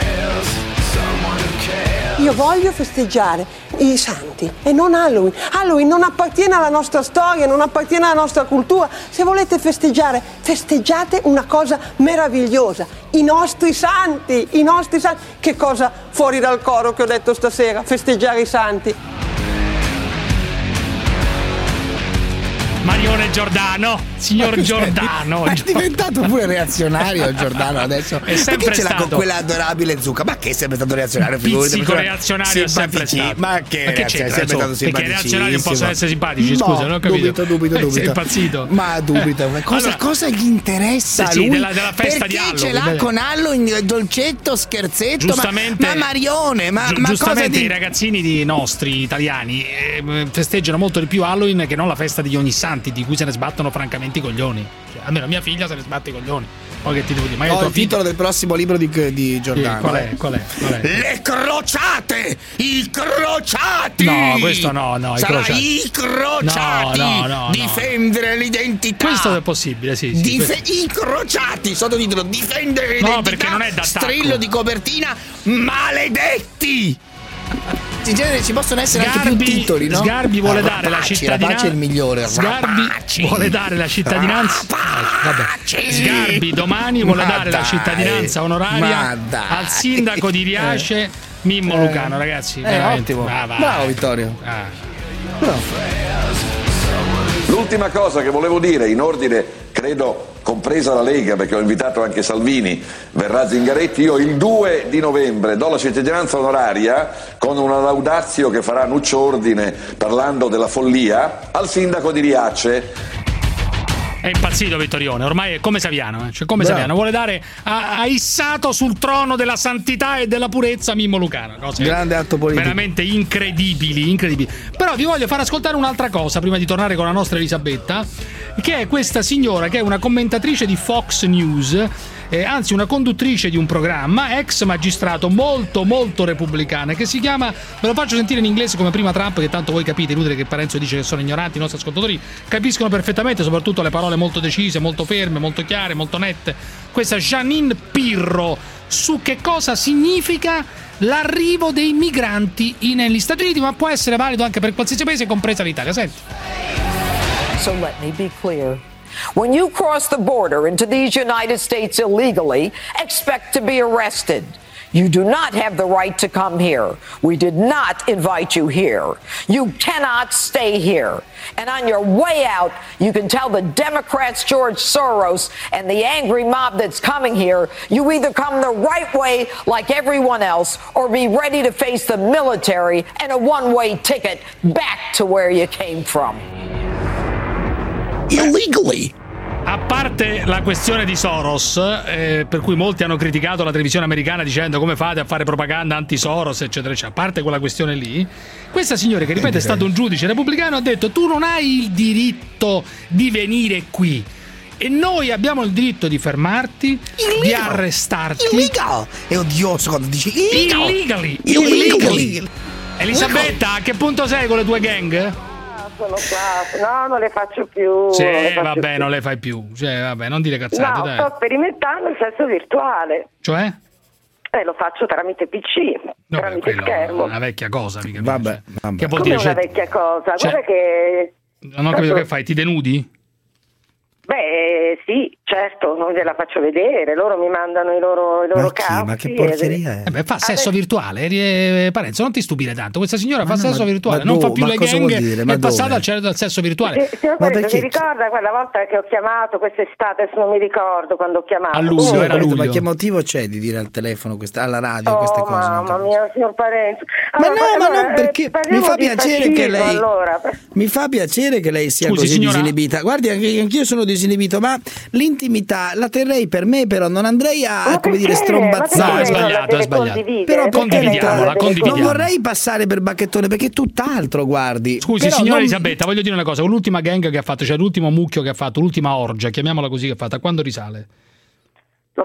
Io voglio festeggiare i santi e non Halloween. Halloween non appartiene alla nostra storia, non appartiene alla nostra cultura. Se volete festeggiare, festeggiate una cosa meravigliosa. I nostri santi, i nostri santi. Che cosa fuori dal coro che ho detto stasera? Festeggiare i santi. Marione Giordano, signor Ma Giordano. Ma è diventato pure reazionario Giordano adesso. È sempre Perché ce l'ha stato. con quella adorabile Zucca? Ma che è sempre stato reazionario? figurati, Pizzico persona reazionario è sempre simpatici- stato. Ma che, Ma che reazionario, c'entra, è sempre insomma? stato Perché i reazionari non possono simpaticissimo. essere simpatici, No, scusa, non ho capito. dubito, dubito, Eh, dubito. sei impazzito. Ma dubito. Cosa, Allora- cosa gli interessa Sì, a sì, lui? della- della festa Perché di Halloween, ce l'ha vede. con Halloween, dolcetto, scherzetto, ma, Giustamente, ma Marione, ma, Giu- ma cosa giustamente di... i ragazzini di nostri italiani eh, festeggiano molto di più Halloween che non la festa di Ognissanti, di cui se ne sbattono francamente i coglioni. Cioè, almeno mia figlia se ne sbatte i coglioni. Poi che ti devo dire? Ma io Ho tua il titolo del prossimo libro di, di figlia- Giordano. Qual è? Qual è? Qual è? Le crociate! I crociati! No, questo no, no, i Sarà crociati. i crociati! No, no, no, Difendere l'identità! Questo è possibile, sì. sì Dife- questo- I crociati! Sottotitolo: Difendere No, l'identità! perché non è d'attacco. Strillo di copertina: maledetti! In genere ci possono essere anche Sgarbi- più titoli, no? Sgarbi vuole Ah, dare la rapaci, cittadinanza. Rapaci è il migliore. Sgarbi Rapaci. vuole dare la cittadinanza. Vabbè. Sgarbi domani vuole Ma dare la dai. cittadinanza Ma onoraria dai. al sindaco di Riace, Mimmo Eh. Lucano, ragazzi. Eh, veramente. ottimo. Ah, vai. Bravo Vittorio. Ah. L'ultima cosa che volevo dire in ordine, credo compresa la Lega, perché ho invitato anche Salvini, verrà Zingaretti, io il due di novembre do la cittadinanza onoraria con una laudazio che farà Nuccio Ordine parlando della follia al sindaco di Riace. È impazzito Vittorione, ormai è come Saviano, eh? Cioè come Bravo. Saviano, vuole dare ha, ha issato sul trono della santità e della purezza Mimmo Lucano. Cose Grande atto politico. veramente incredibili, incredibili. Però vi voglio far ascoltare un'altra cosa prima di tornare con la nostra Elisabetta, che è questa signora che è una commentatrice di Fox News. Eh, anzi una conduttrice di un programma, ex magistrato molto molto repubblicana, che si chiama, ve lo faccio sentire in inglese come prima Trump, che tanto voi capite, inutile che Parenzo dice che sono ignoranti, i nostri ascoltatori capiscono perfettamente, soprattutto le parole molto decise, molto ferme, molto chiare, molto nette. Questa Janine Pirro, su che cosa significa l'arrivo dei migranti negli Stati Uniti, ma può essere valido anche per qualsiasi paese, compresa l'Italia. Senti. So let me be clear. When you cross the border into these United States illegally, expect to be arrested. You do not have the right to come here. We did not invite you here. You cannot stay here. And on your way out, you can tell the Democrats, George Soros, and the angry mob that's coming here, you either come the right way like everyone else, or be ready to face the military and a one-way ticket back to where you came from. Illegally. A parte la questione di Soros, eh, per cui molti hanno criticato la televisione americana dicendo come fate a fare propaganda anti-Soros, eccetera, eccetera. A parte quella questione lì, questa signora, che ripeto è stato un giudice repubblicano, ha detto: tu non hai il diritto di venire qui. E noi abbiamo il diritto di fermarti, Illegal. di arrestarti. Illegal. È odioso quando dici illegal. Illegally. Illegally. Elisabetta, a che punto sei con le tue gang? Sono qua, no, non le faccio più. Sì, non le faccio vabbè, più. non le fai più. Cioè, vabbè, non dire cazzate, No, dai. sto sperimentando il sesso virtuale. Cioè? Eh, lo faccio tramite P C, No, tramite quello è schermo. una vecchia cosa, mica. Vabbè, vabbè. Che vuol Come dire? una Cioè, vecchia cosa. cioè- Guarda che... non ho capito che fai, ti denudi? Beh, sì, cioè certo, non gliela faccio vedere, loro mi mandano i loro, i loro Ma chi? cazzi. Ma che porcheria è? Eh beh, fa sesso virtuale, eh, Parenzo, non ti stupire tanto. Questa signora Ma fa no, sesso ma- virtuale, ma non dove? fa più Ma le cosa vuol gang, dire? Ma è passata dove? al, al sesso virtuale. Sì, signor Ma Parenzo, perché? mi ricorda quella volta che ho chiamato quest'estate, adesso non mi ricordo quando ho chiamato. A luglio, Comunque- era luglio. Ma che motivo c'è di dire al telefono, questa, alla radio, queste Oh, cose? Non mamma capisco. mia, signor Parenzo. Ma Allora, no, ma allora, non eh, perché mi parliamo fa di piacere che fascismo, lei allora. mi fa piacere che lei sia Scusi, così signora- disinibita. Guardi, anche anch'io sono disinibito, ma l'intimità la terrei per me, però non andrei a Ma come dire perché? strombazzare. No, è Ma perché sbagliato, lei è la deve sbagliato. condividere? Però Perché lei condividiamola, la deve condividiamo. Non vorrei passare per bacchettone perché è tutt'altro, guardi. Scusi, Però signora non- Elisabetta, voglio dire una cosa, l'ultima gang che ha fatto, cioè l'ultimo mucchio che ha fatto, l'ultima orgia, chiamiamola così, che ha fatto, a quando risale? L'ho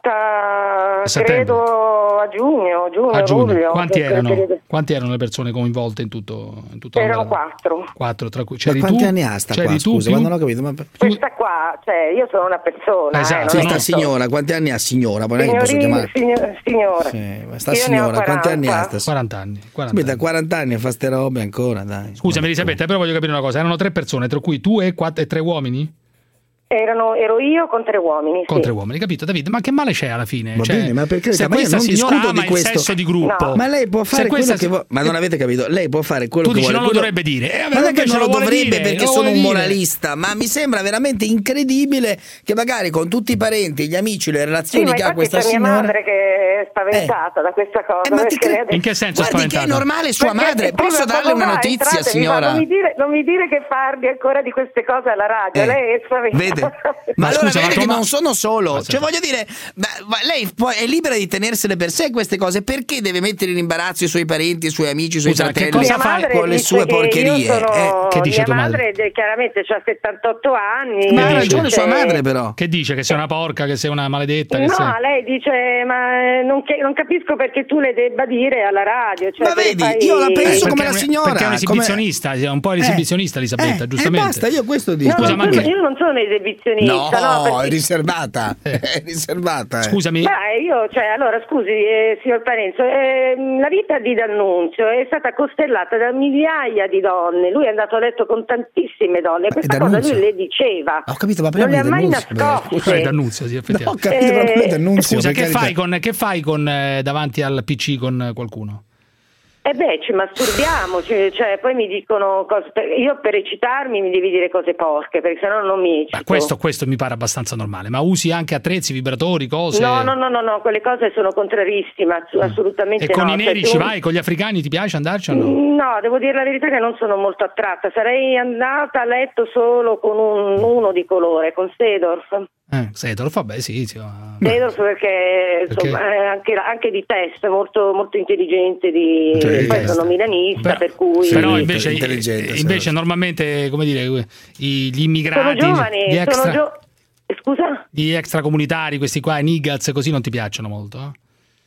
fatta, A settembre. credo, a giugno, giugno, A giugno. luglio. Quanti quel erano? periodo. Quanti erano le persone coinvolte in tutto, in tutto Erano l'anno? quattro. Quattro, tra cui Ma c'eri quanti tu? anni ha sta c'eri qua? tu Scusa, più- ma non ho capito. Ma Questa qua, cioè, io sono una persona. Esatto, eh, non sì, è sta che so- signora, quanti anni ha signora? Poi non è che posso Signorina, chiamare. signor- signora. Sì, ma sta Io ne ho signora, quanti anni ha quaranta. sta signora? quaranta anni. quaranta Aspetta, anni. quaranta anni a fa ste robe ancora, dai. Scusami Elisabetta, però voglio capire una cosa, erano tre persone, tra cui tu e, quatt- e tre uomini? Erano, ero io con tre uomini. Con sì. tre uomini, capito David? Ma che male c'è alla fine? Va Cioè, bene, ma per carità, se ma io questa non signora discuto ama di questo. il sesso di gruppo, No. Ma lei può fare se quello questa che vuole. Ma non avete capito? Lei può fare quello Tu che dici vuole. non lo quello- dovrebbe dire. Eh, Ma vabbè, non è che invece non lo lo vuole dovrebbe dire, perché lo sono vuole un dire. moralista, ma mi sembra veramente incredibile che magari con tutti i parenti, gli amici, le Sì, relazioni ma che ha infatti questa c'è mia signora. madre che è spaventata da questa cosa. Eh, ma ti perché cre- lei ha detto- In che senso Guardi che è spaventata? normale sua Perché madre. prima Posso darle poco una fa, notizia, entratevi, ma signora? Non mi, dire, non mi dire che parli ancora di queste cose alla radio, Eh, lei è spaventata. Vede? Ma Ma allora scusa, ma vede tua che ma- non sono solo. Ma Cioè, certo. voglio dire, ma- ma lei può- è libera di tenersele per sé queste cose. Perché deve mettere in imbarazzo i suoi parenti, i suoi amici, i suoi Scusa, che fratelli cosa Mia fai madre con le dice sue che io porcherie? sono- Eh, Che dice mia tua madre? madre de- chiaramente ha settantotto anni. Ma ha dice? ragione sua Dice- madre, però. Che dice? Che sei una porca, che sei una maledetta? Che No, sei... lei dice, ma eh, non, che- non capisco perché tu le debba dire alla radio. Cioè Ma che le vedi, fai- io la penso perché come è la un- signora, Perché è un come- esibizionista, è un po' l'esibizionista Elisabetta, Eh, giustamente. E basta, io questo dico. No, Scusa, non ma sono- anche- io non sono esibizionista. No, no, perché- è riservata. È riservata. eh. Scusami, Ma io, cioè, allora scusi, eh, signor Parenzo, ehm, la vita di D'Annunzio è stata costellata da migliaia di donne. Lui è andato a letto con tantissime donne. E questa cosa D'Annunzio? lui le diceva. Ho capito, ma non le ha parliamo mai di D'Annunzio. nascoste. Beh, D'Annunzio, sì, No, ho effettivamente. capito, ma Eh, parliamo di D'Annunzio, Scusa, per che carità. fai, con, che fai con, eh, davanti al P C con qualcuno? Eh beh, ci masturbiamo, cioè, cioè, poi mi dicono cose, per- io per eccitarmi mi devi dire cose porche, perché sennò non mi eccito. Ma questo, questo mi pare abbastanza normale, ma usi anche attrezzi, vibratori, cose? No, no, no, no, no, quelle cose sono contrarissime, ass- assolutamente E con no. i Cioè, neri tu- ci vai? Con gli africani ti piace andarci o no? No, devo dire la verità che non sono molto attratta, sarei andata a letto solo con un, uno di colore, con Sedorf. Eh, Sedorf, vabbè, sì, sì. ma- Sedorf perché, Perché? insomma, è anche, anche di testa, molto, molto intelligente, di... Cioè, di poi testa. sono milanista, Però- per cui... Però invece, intelligente, eh, invece normalmente, come dire, i- gli immigrati, Sono giovani, gli extra, sono gio- Scusa? gli extracomunitari, questi qua, i Nigaz, così non ti piacciono molto? eh?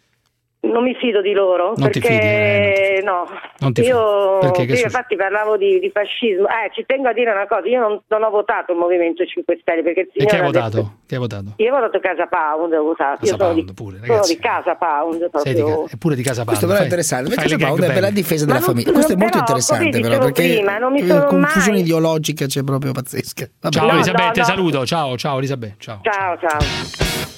Non mi fido di loro, Non ti perché fidi, eh, no, Non ti io fidi. Perché? Che io succede? infatti parlavo di, di fascismo, eh, ci tengo a dire una cosa, io non, non ho votato il Movimento cinque Stelle perché il E chi hai signore ha votato? detto- Chi hai votato? io ho votato Casa Pound, ho votato, Casa io sono, Pound di, pure, sono ragazzi. di Casa Pound Sei di proprio. ca- eppure di Casa Pound. Questo però è fai- interessante, fai perché le Casa Pound gag è per la belle. difesa della Ma non- famiglia. Questo è non- molto però, interessante, come però, dicevo perché prima, non mi eh, sono confusione mai- ideologica c'è proprio pazzesca. Vabbè. Ciao No, Elisabetta, no, no. saluto. Ciao, ciao Elisabetta. Ciao. Ciao, ciao.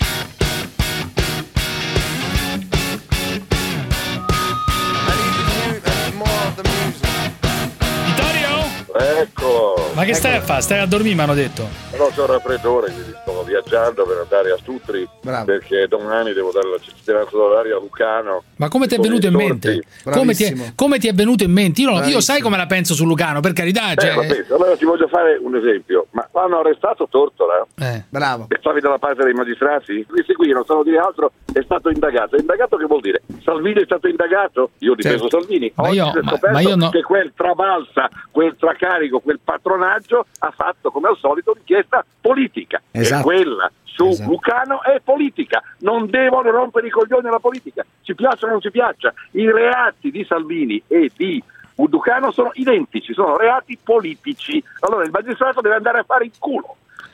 Ecco. Ma che stai a fare? Stai a dormire, mi hanno detto. No, sono raffreddore, quindi sto viaggiando per andare a Stutri perché domani devo dare la cittadinanza d'orario a Lucano. Ma come ti è Con venuto i in torti. mente? Come ti, è, Bravissimo. come ti è venuto in mente? Io, non- io Bravissimo. sai come la penso su Lucano, per carità. Eh, Cioè, vabbè, allora ti voglio fare un esempio. Ma hanno arrestato Tortora? eh. Bravo. E stavi dalla parte dei magistrati? Questi qui non sanno dire altro, è stato indagato. Indagato che vuol dire? Salvini è stato indagato? Io ho difeso Certo. Salvini. Ma Oggi io- si è ma- scoperto ma io no- che quel trabalsa, quel tracarico, quel patronaggio ha fatto come al solito un'inchiesta politica. Esatto. E quella su Esatto. Lucano è politica. Non devono rompere i coglioni alla politica. Ci piaccia o non ci piaccia. I reati di Salvini e di Lucano sono identici, sono reati politici. Allora il magistrato deve andare a fare il culo.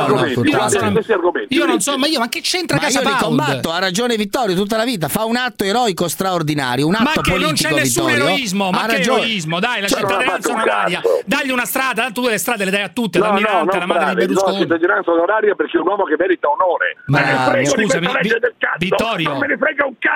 argomenti, io non fate sono- questi argomenti. io non so, ma io, ma che c'entra Ma Casa io li Pound? combatto, ha ragione Vittorio tutta la vita, fa un atto eroico straordinario, un atto Ma che politico, non c'è nessun Vittorio. eroismo, ma Ha che ragione. eroismo, dai, la Cioè, cittadinanza non ha fatto un onoraria. cazzo. Dagli una strada, tanto tu le strade le dai a tutte, No, no, all'Almirante, alla non madre di frate, do la Berlusconi. cittadinanza onoraria perché è un uomo che merita onore. Ma me ne frego scusami, di questa legge Vi- del cazzo. Vittorio. Non me ne frega un cazzo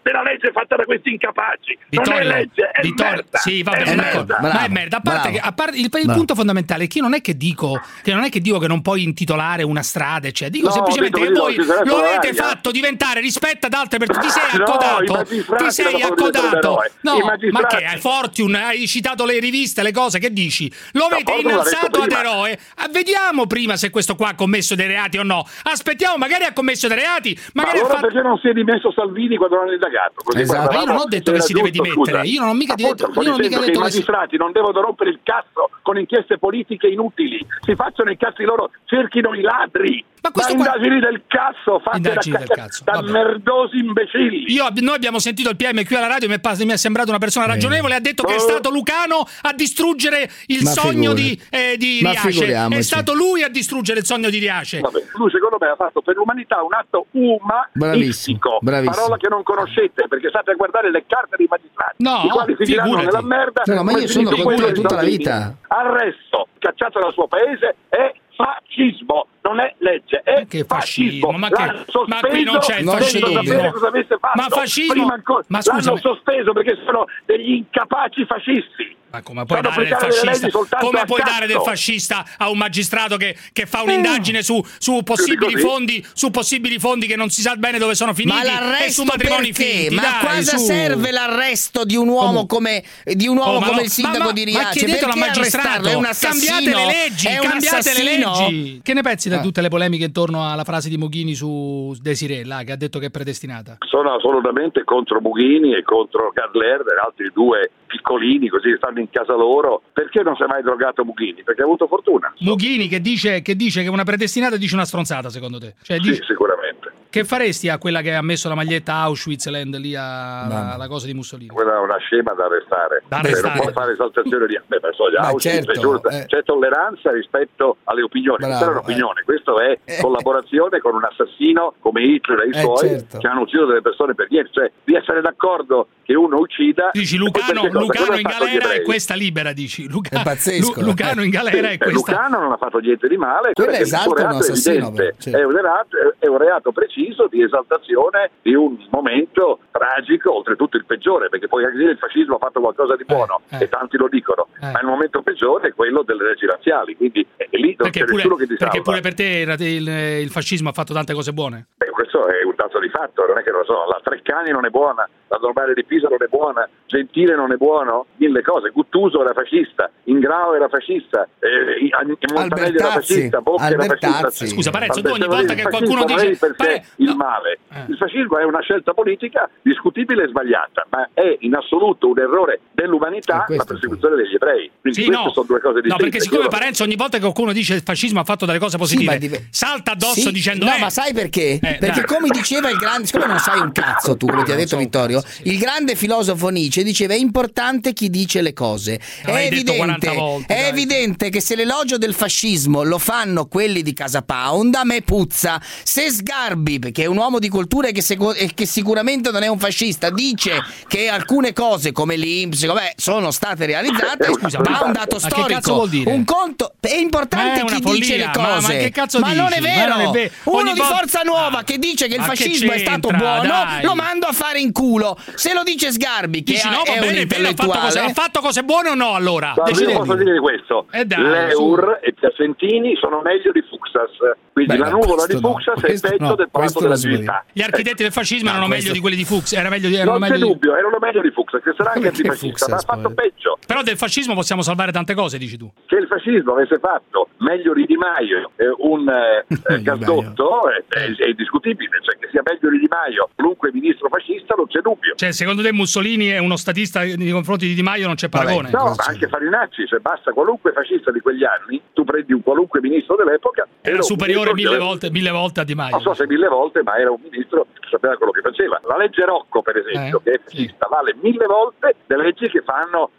della legge fatta da questi incapaci. Vittorio, non è legge, è Vittorio, merda. sì, va è bene, merda. ma è merda. A parte, che, a parte il, il punto fondamentale è che io non è che dico che non è che dico che non puoi intitolare una strada, cioè dico No, semplicemente dico, che voi dico, lo avete aria. fatto diventare rispetto ad altre persone. Ti sei No, accodato, i magistrati ti sei hanno fatto accodato. diventare No, eroe. I ma magistrati- che hai Fortune, hai citato le riviste, le cose, che dici? Lo avete Fortune l'ha detto innalzato ad prima. eroe. Ah, vediamo prima se questo qua ha commesso dei reati o no. Aspettiamo, magari ha commesso dei reati, Ma magari allora ha fatto. perché non si è dimesso Salvini quando l'hanno indagato? Così Esatto. poi Ma io non ho detto che era si deve giusto, dimettere, scusa. io non ho mica Appunto, detto- io non ho mica che detto i che si- magistrati non devono rompere il cazzo con inchieste politiche inutili, si facciano i cazzi loro, cerchino i ladri. Ma questo da qua- indagini del cazzo fatte Indagini da, del cazzo, da vabbè. merdosi imbecilli. Io, noi abbiamo sentito il P M qui alla radio, mi è, pas- mi è sembrato una persona ragionevole, ha detto che è stato Lucano a distruggere il Ma sogno figuri. di, eh, di Ma Riace. È figuriamoci. stato lui a distruggere il sogno di Riace. Vabbè, lui secondo me ha fatto per l'umanità un atto umanistico, bravissimo. parola che non conoscete perché state a guardare le carte dei magistrati, No, i quali finiranno figurati. nella merda. No, no, ma come io sono finito con te quello di tutta la Salvini. vita. Arresto, cacciato dal suo paese, è fascismo, non è legge, è Che fascismo, ma, che, L'hanno ma qui non c'è il sospeso senza fascismo. sapere cosa avesse fatto. Ma fascismo? Prima ancora, Ma scusami. l'hanno sospeso perché sono degli incapaci fascisti. Ma come puoi Fanno dare del applicare le fascista? leggi soltanto Come a puoi cazzo. dare del fascista a un magistrato che, che fa un'indagine su, su possibili così. fondi, su possibili fondi che non si sa bene dove sono finiti Ma e su l'arresto matrimoni perché? finti? Ma Dai, cosa su. serve l'arresto di un uomo come, di un uomo Oh, ma come no, il sindaco ma- ma- di Ma Riace? chiedetelo al Perché magistrato, arrestarlo? È un assassino? cambiate le leggi, È un cambiate le assassino? leggi. Che ne pensi da Eh. tutte le polemiche intorno alla frase di Mughini su Desirée, là, che ha detto che è predestinata? Sono assolutamente contro Mughini e contro Gadler e altri due piccolini così che stanno in casa loro. Perché non si è mai drogato Mughini? Perché ha avuto fortuna. Mughini che dice che dice che una predestinata dice una stronzata, secondo te? Cioè, Sì, dice- sicuramente. Che faresti a quella che ha messo la maglietta Auschwitzland lì alla la cosa di Mussolini? Quella è una scema da arrestare. Da Beh, arrestare. non può fare esaltazione di beh, beh, so, gli Ma Auschwitz, certo, è giusto, eh. c'è tolleranza rispetto alle opinioni. Bravo, Questa è un'opinione, questo è collaborazione con un assassino come Hitler e i Eh, suoi certo. che hanno ucciso delle persone per niente, cioè di essere d'accordo che uno uccida. Dici e poi Lucano, perché cosa? Lucano Cosa in ha fatto agli galera e ebrei? questa libera, dici. Luca- È pazzesco, Lu- Lucano in galera e Eh, questa. Lucano non ha fatto niente di male, Quello perché il suo esalta un reato è assassino, evidente, però, certo. è, un reato, è un reato preciso di esaltazione di un momento tragico, oltretutto il peggiore, perché poi anche il fascismo ha fatto qualcosa di buono eh. e tanti lo dicono, Eh. ma il momento peggiore è quello delle leggi razziali, quindi è lì non Perché c'è pure, nessuno che ti perché salva. pure per te il, il- il fascismo ha fatto tante cose buone. Beh, questo è un dato di fatto, non è che lo so, la Treccani non è buona, la Normale di Pisa non è buona, Gentile non è buono, mille cose, Guttuso era fascista, Ingrao era fascista, eh, Montanelli era Albertazzi, fascista, Bocca era Albertazzi. fascista. Scusa, Parenzo, tu ogni Albertazzi, volta il che fascismo qualcuno non dice- è di per sé Pare- il no. male, Eh. il fascismo è una scelta politica discutibile e sbagliata, ma è in assoluto un errore dell'umanità la persecuzione degli ebrei. Quindi Sì, queste no. sono due cose No, distinte. perché siccome Io- Parenzo ogni volta che qualcuno dice il fascismo ha fatto delle cose positive, ma dive- salta addosso Sì, dicendo no, eh, ma sai perché? Eh, Perché dai. come diceva il grande, siccome non sai un cazzo tu, come ti ha detto Vittorio, il grande filosofo Nietzsche diceva è importante chi dice le cose. L'hai È detto evidente, quaranta volte, è dai. evidente che se l'elogio del fascismo lo fanno quelli di Casa Pound, a me puzza. Se Sgarbi, che è un uomo di cultura e che, secu- e che sicuramente non è un fascista, dice che alcune cose come l'I N P S vabbè, sono state realizzate, Eh, scusa, va ma- un dato ma che storico. cazzo vuol dire? Un conto è importante Ma è una chi dice le follia, ma- cose. ma che cazzo Ma non dici? è Ma vero. non è vero. Uno Ogni di volta- Forza Nuova che dice che il Ma che fascismo è stato c'entra, buono, dai. lo mando a fare in culo. Se lo dice Sgarbi, che Dici no, è va un bene, bene, ha fatto, cose, intellettuale, ha fatto cose buone o no allora? Guarda, io Decidete. posso dire questo, Eh dai, l'Eur e Piacentini sono meglio di Fuxas, quindi Beh, la no, nuvola questo di no, Fuxas è questo peggio no, del Palazzo questo della lo si può Civiltà. Gli architetti del fascismo No, erano questo- meglio di quelli di Fuchs, era meglio di, erano Non c'è meglio di- dubbio, erano meglio di Fuxas, che sarà anche Perché antifascista, ma ha Fuxas, fatto poi? peggio. Però del fascismo possiamo salvare tante cose, dici tu. Che il fascismo avesse fatto meglio di Di Maio eh, un eh, eh, gasdotto è, è, è indiscutibile, cioè che sia meglio di Di Maio qualunque ministro fascista non c'è dubbio. Cioè, secondo te Mussolini è uno statista nei confronti di Di Maio, non c'è paragone? No, ma anche Farinacci, cioè basta qualunque fascista di quegli anni, tu prendi un qualunque ministro dell'epoca. Era un superiore ministro mille che- volte, mille volte a Di Maio. Non so se mille volte, ma era un ministro che sapeva quello che faceva. La legge Rocco, per esempio, Eh, che è fascista, vale mille volte le leggi che fanno che farà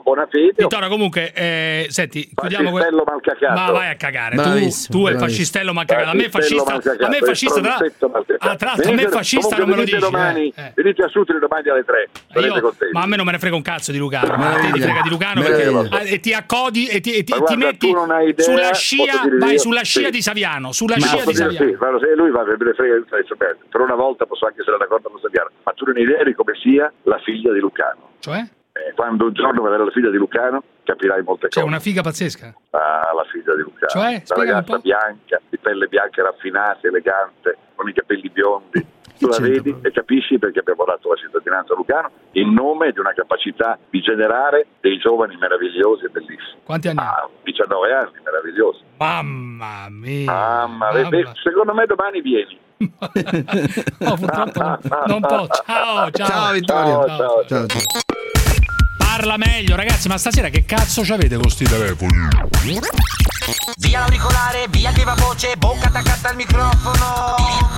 buona fede. Vittorio, comunque, eh, senti, chiudiamo Fascistello malcacato. Ma vai a cagare. Tu, Bravissimo, tu e il bravissimo. fascistello malcagato. A me fascista, a me fascista tra, ah, tra l'altro, a me fascista non me lo dici. Domani, eh. venite a Sutri domani alle tre. Io, ma a me non me ne frega un cazzo di Lucano. Ma ti frega di Lucano perché e ti accodi e ti, e ti, ti metti idea, sulla scia, vai sulla scia sì. di Saviano, sulla ma scia di Saviano. Sì, ma se lui va me ne frega, per una volta posso anche essere d'accordo con Saviano, ma tu non hai idea di come sia la figlia di Lucano. Cioè? Eh, quando un giorno vedrai la figlia di Lucano capirai molte cose. C'è una figa pazzesca. Ah, la figlia di Lucano. Cioè? La ragazza bianca, di pelle bianca raffinata, elegante, con i capelli biondi. Tu la vedi e capisci perché abbiamo dato la cittadinanza a Lucano in nome di una capacità di generare dei giovani meravigliosi e bellissimi. Quanti anni? Ah, diciannove anni, meravigliosi. Mamma mia. Mamma, Mamma. Beh, secondo me domani vieni. No, purtroppo non, non posso. Ciao, ciao. Ciao Vittorio. Ciao, ciao, ciao. Ciao. Parla meglio, ragazzi, ma stasera che cazzo c'avete con sti telefoni? Via l'auricolare, via il viva voce, bocca attaccata al microfono.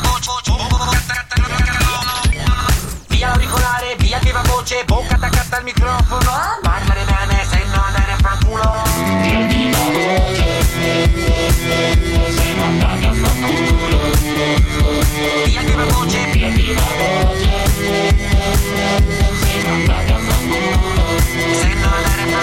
Via l'auricolare, via il viva voce, bocca attaccata al microfono. Parlare bene, se no andare a fanculo. Se no andate a fanculo. Via il viva voce, via il viva voce. Se no andate a fanculo. Se no andare a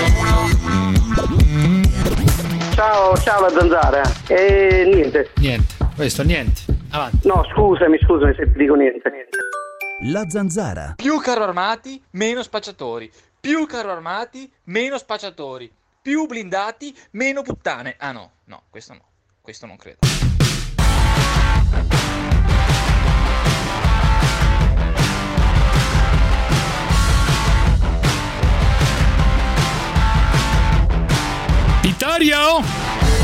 fanculo. Ciao, ciao la zanzara. E niente. Niente, questo niente. Avanti. No, scusami, scusami se ti dico niente, niente. La zanzara. Più carro armati, meno spacciatori. Più carro armati, meno spacciatori. Più blindati, meno puttane. Ah no, no, questo no. Questo non credo. Vittorio!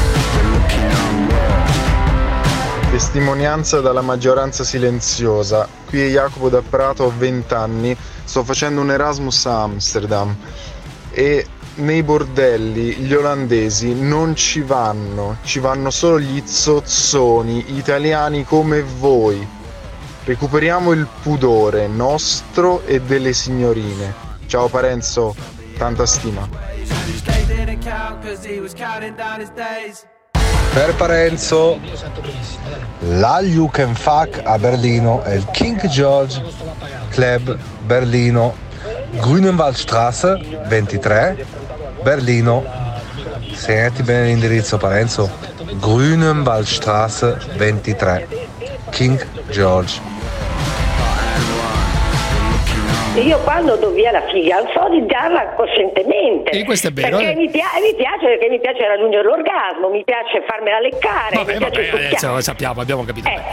Testimonianza dalla maggioranza silenziosa. Qui è Jacopo da Prato, ho venti anni, sto facendo un Erasmus a Amsterdam e nei bordelli gli olandesi non ci vanno, ci vanno solo gli zozzoni italiani come voi. Recuperiamo il pudore nostro e delle signorine. Ciao Parenzo, tanta stima. Per Parenzo, la Jugendfach a Berlino è il King George Club Berlino, Grünewaldstraße ventitré, Berlino. Senti bene l'indirizzo, Parenzo. Grünewaldstraße ventitré, King George. Io quando do via la figa so di darla coscientemente. E questo è vero. Perché eh? mi, pia- mi piace perché mi piace raggiungere l'orgasmo, mi piace farmela leccare, Vabbè, mi piace vabbè, adesso succhiare. lo sappiamo, abbiamo capito. Eh.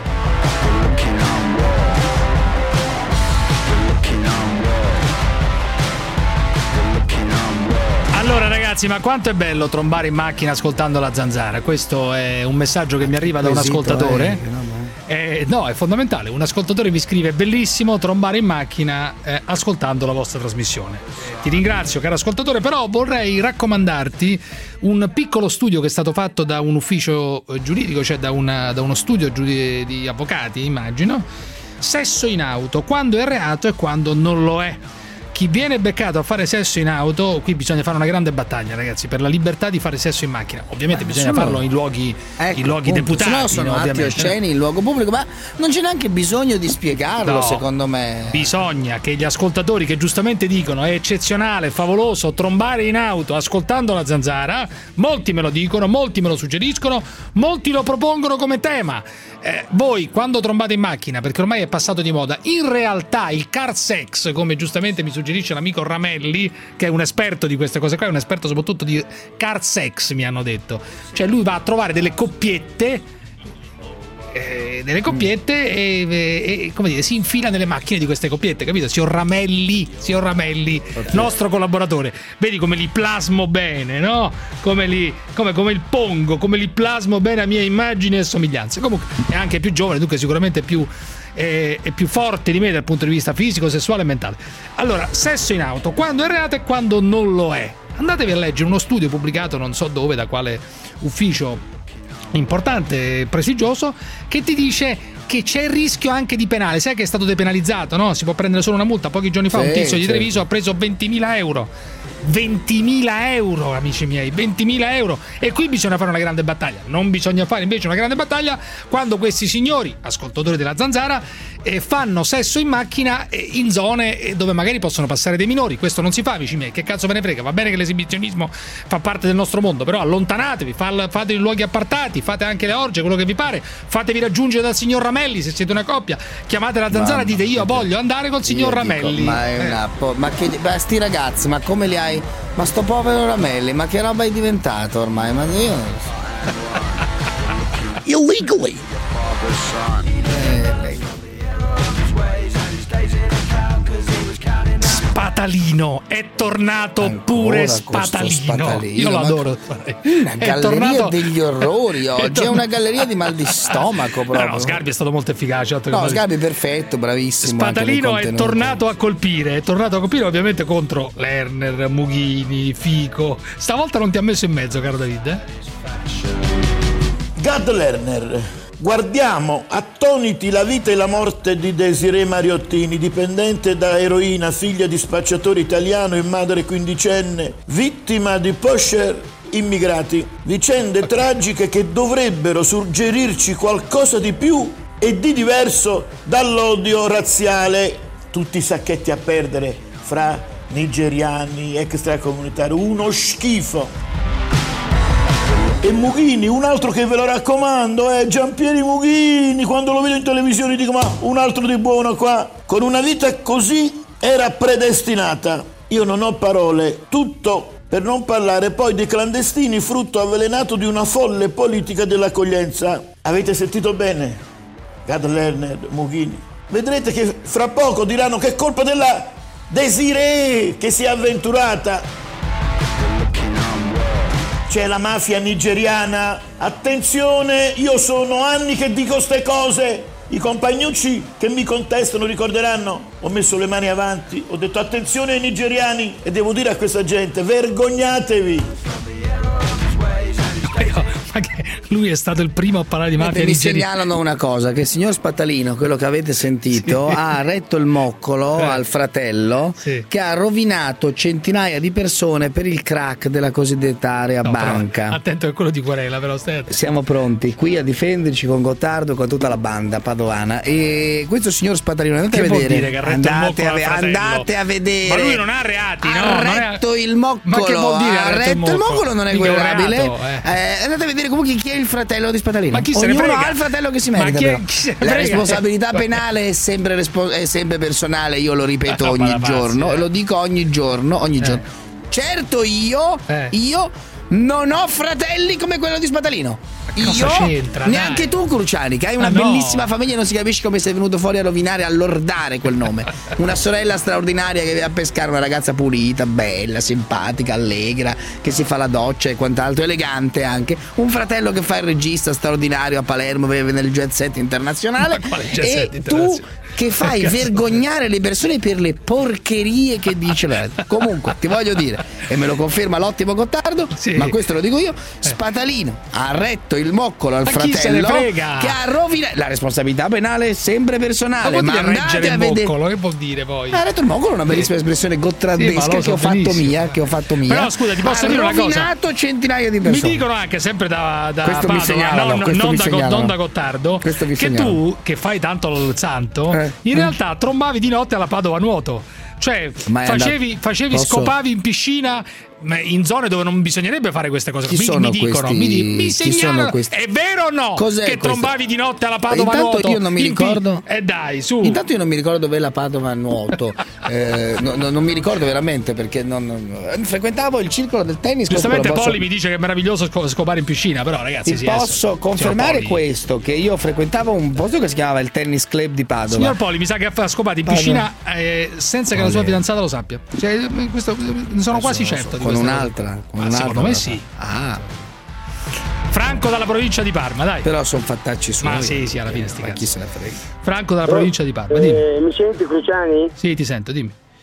Allora ragazzi, ma quanto è bello trombare in macchina ascoltando la zanzara? Questo è un messaggio che mi arriva da un Quesito, ascoltatore. eh, no, Eh, no, è fondamentale. Un ascoltatore mi scrive: bellissimo trombare in macchina eh, ascoltando la vostra trasmissione. Ti ringrazio, caro ascoltatore, però vorrei raccomandarti un piccolo studio che è stato fatto da un ufficio giuridico, cioè da, una, da uno studio giudi- di avvocati, immagino. Sesso in auto, quando è reato e quando non lo è. Chi viene beccato a fare sesso in auto, qui bisogna fare una grande battaglia, ragazzi, per la libertà di fare sesso in macchina. Ovviamente Ma bisogna sono- farlo in luoghi, Ecco, in luoghi appunto, deputati. se no sono no, atti ovviamente. osceni in luogo pubblico, ma non c'è neanche bisogno di spiegarlo, No. secondo me. Bisogna che gli ascoltatori che giustamente dicono è eccezionale, favoloso trombare in auto ascoltando la zanzara, molti me lo dicono, molti me lo suggeriscono, molti lo propongono come tema. Eh, voi quando trombate in macchina, perché ormai è passato di moda, in realtà il car sex, come giustamente mi suggerisce l'amico Ramelli, che è un esperto di queste cose qua, è un esperto soprattutto di car sex, mi hanno detto. Cioè lui va a trovare delle coppiette eh, delle coppiette e, e, e come dire, si infila nelle macchine di queste coppiette, capito? Signor Ramelli, signor Ramelli, nostro collaboratore, vedi come li plasmo bene, no? Come li come, come il pongo, come li plasmo bene a mia immagine e somiglianza. Comunque è anche più giovane, dunque sicuramente più è, è più forte di me dal punto di vista fisico, sessuale e mentale. Allora, sesso in auto, quando è reato e quando non lo è. Andatevi a leggere uno studio pubblicato non so dove, da quale ufficio importante e prestigioso, che ti dice che c'è il rischio anche di penale. Sai che è stato depenalizzato, no? Si può prendere solo una multa. Pochi giorni fa Sì, un tizio di certo. Treviso ha preso ventimila euro. ventimila euro, amici miei, ventimila euro. E qui bisogna fare una grande battaglia. Non bisogna fare invece una grande battaglia quando questi signori, ascoltatori della Zanzara, eh, fanno sesso in macchina eh, in zone eh, dove magari possono passare dei minori. Questo non si fa, amici miei. Che cazzo ve ne frega? Va bene che l'esibizionismo fa parte del nostro mondo, però allontanatevi, fall- fate in luoghi appartati, fate anche le orge, quello che vi pare. Fatevi raggiungere dal signor Ramelli se siete una coppia. Chiamate la Zanzara e dite io voglio andare col signor Io dico, Ramelli. ma è una po- ma che ma sti ragazzi, ma come li hai? Ma sto povero Ramelli, ma che roba è diventato ormai? Ma io non so. Illegally. Spatalino è tornato pure Spatalino. Spatalino, Io lo ma- adoro. Una È galleria tornato- degli orrori è oggi, è tornato- una galleria di mal di stomaco proprio. No, no, Sgarbi è stato molto efficace. altro che No, Spatalino. Sgarbi perfetto, bravissimo. anche nei Spatalino è contenuti. tornato a colpire, è tornato a colpire ovviamente contro Lerner, Mughini, Fico. Stavolta non ti ha messo in mezzo, caro David, eh? Gad Lerner. Guardiamo attoniti la vita e la morte di Desirée Mariottini, dipendente da eroina, figlia di spacciatore italiano e madre quindicenne, vittima di pusher immigrati. Vicende tragiche che dovrebbero suggerirci qualcosa di più e di diverso dall'odio razziale. Tutti i sacchetti a perdere fra nigeriani, extracomunitari, uno schifo. E Mughini, un altro che ve lo raccomando, è Giampieri Mughini, quando lo vedo in televisione dico ma un altro di buono qua, con una vita così era predestinata. Io non ho parole, tutto per non parlare poi dei clandestini frutto avvelenato di una folle politica dell'accoglienza. Avete sentito bene? Gad Lerner, Mughini. Vedrete che fra poco diranno che è colpa della Desirée che si è avventurata. C'è la mafia nigeriana, attenzione, io sono anni che dico ste cose, i compagnucci che mi contestano ricorderanno, ho messo le mani avanti, ho detto attenzione ai nigeriani e devo dire a questa gente, vergognatevi. Ma che lui è stato il primo a parlare di mafia Mi nigeriana. segnalano una cosa, che il signor Spatalino, quello che avete sentito, Sì. ha retto il moccolo Eh. al fratello Sì. che ha rovinato centinaia di persone per il crack della cosiddetta area No, però, banca. attento, è quello di Querela, però stai attento. Siamo pronti qui a difenderci con Gottardo e con tutta la banda padovana. E questo signor Spatalino, andate Che a vuol vedere. dire che ha retto il andate, moccolo a, al ve- fratello? andate a vedere. Ma lui non ha reati, no? Ha Non è- retto il moccolo. Ma che vuol dire ha retto il moccolo, non è Mica un guerrabile. reato, eh. Eh, andate a vedere comunque chi è il fratello di Spatalino. Ma chi se ne Ognuno frega? ha il fratello che si Ma merita. chi è- però. chi se ne La frega? responsabilità penale è sempre, respo- è sempre personale, io lo ripeto Ah, ogni ma la giorno, passi, eh. lo dico ogni giorno, ogni Eh. giorno. Certo io, Eh. io non ho fratelli come quello di Spatalino. cosa Io, c'entra, neanche dai? tu Cruciani, che hai una Ah, no. bellissima famiglia e non si capisce come sei venuto fuori a rovinare, a lordare quel nome. Una sorella straordinaria che va a pescare, una ragazza pulita, bella, simpatica, allegra, che si fa la doccia e quant'altro, elegante anche. Un fratello che fa il regista straordinario a Palermo, vive nel jet set internazionale. Ma quale jet E set tu internazionale? che fai Cazzo. vergognare le persone per le porcherie che dice la radio. Comunque ti voglio dire, e me lo conferma l'ottimo Gottardo, Sì. ma questo lo dico io, Spatalino ha retto il moccolo al Ma chi se ne fratello frega? che ha rovinato. La responsabilità penale è sempre Ma personale, vuol ma dire reggere andate a il vedere. moccolo? Che vuol dire poi? Ha retto il moccolo è una bellissima espressione Sì, ma gottardesca lo che so ho fatto benissimo. mia, che ho fatto mia. Però scusa, ti posso ha dire una cosa? rovinato centinaia di Mi persone. dicono anche sempre da, da Questo mi Padova, segnalano, non, questo non mi da, segnalano. non da Gottardo, Questo mi che segnalano. tu, che fai tanto il santo, Eh. in realtà trombavi di notte alla Padova nuoto. Cioè, Ma è facevi, andato- facevi posso- scopavi in piscina ma in zone dove non bisognerebbe fare queste cose. Chi mi, sono mi dicono, questi- mi, di- mi chi segnalano. sono questi? È vero o no? Cos'è che questo? trombavi di notte alla Padova Intanto nuoto? io non mi In pi- ricordo. E dai, su. Intanto io non mi ricordo dove è la Padova a nuoto. Eh, no- no- non mi ricordo veramente perché non, non- frequentavo il circolo del tennis. questo Giustamente lo posso- Polli mi dice che è meraviglioso sco- scopare in piscina, però ragazzi, Ti sì, posso adesso- confermare Signor Polli. questo, che io frequentavo un posto che si chiamava il Tennis Club di Padova. Signor Poli, mi sa che ha scopato in Padova. piscina eh, senza che la sua Poli. fidanzata lo sappia. Cioè, questo, ne sono quasi certo. di con questa un'altra, cosa. con Ma un'altra secondo me cosa. sì. Ah, Franco dalla provincia di Parma, dai. però sono fattacci suoi. Ma sì, sì, alla fine sti Ma cazzi. chi se ne frega. Franco dalla provincia di Parma, dimmi. Eh, mi senti Cruciani? Sì, ti sento, dimmi.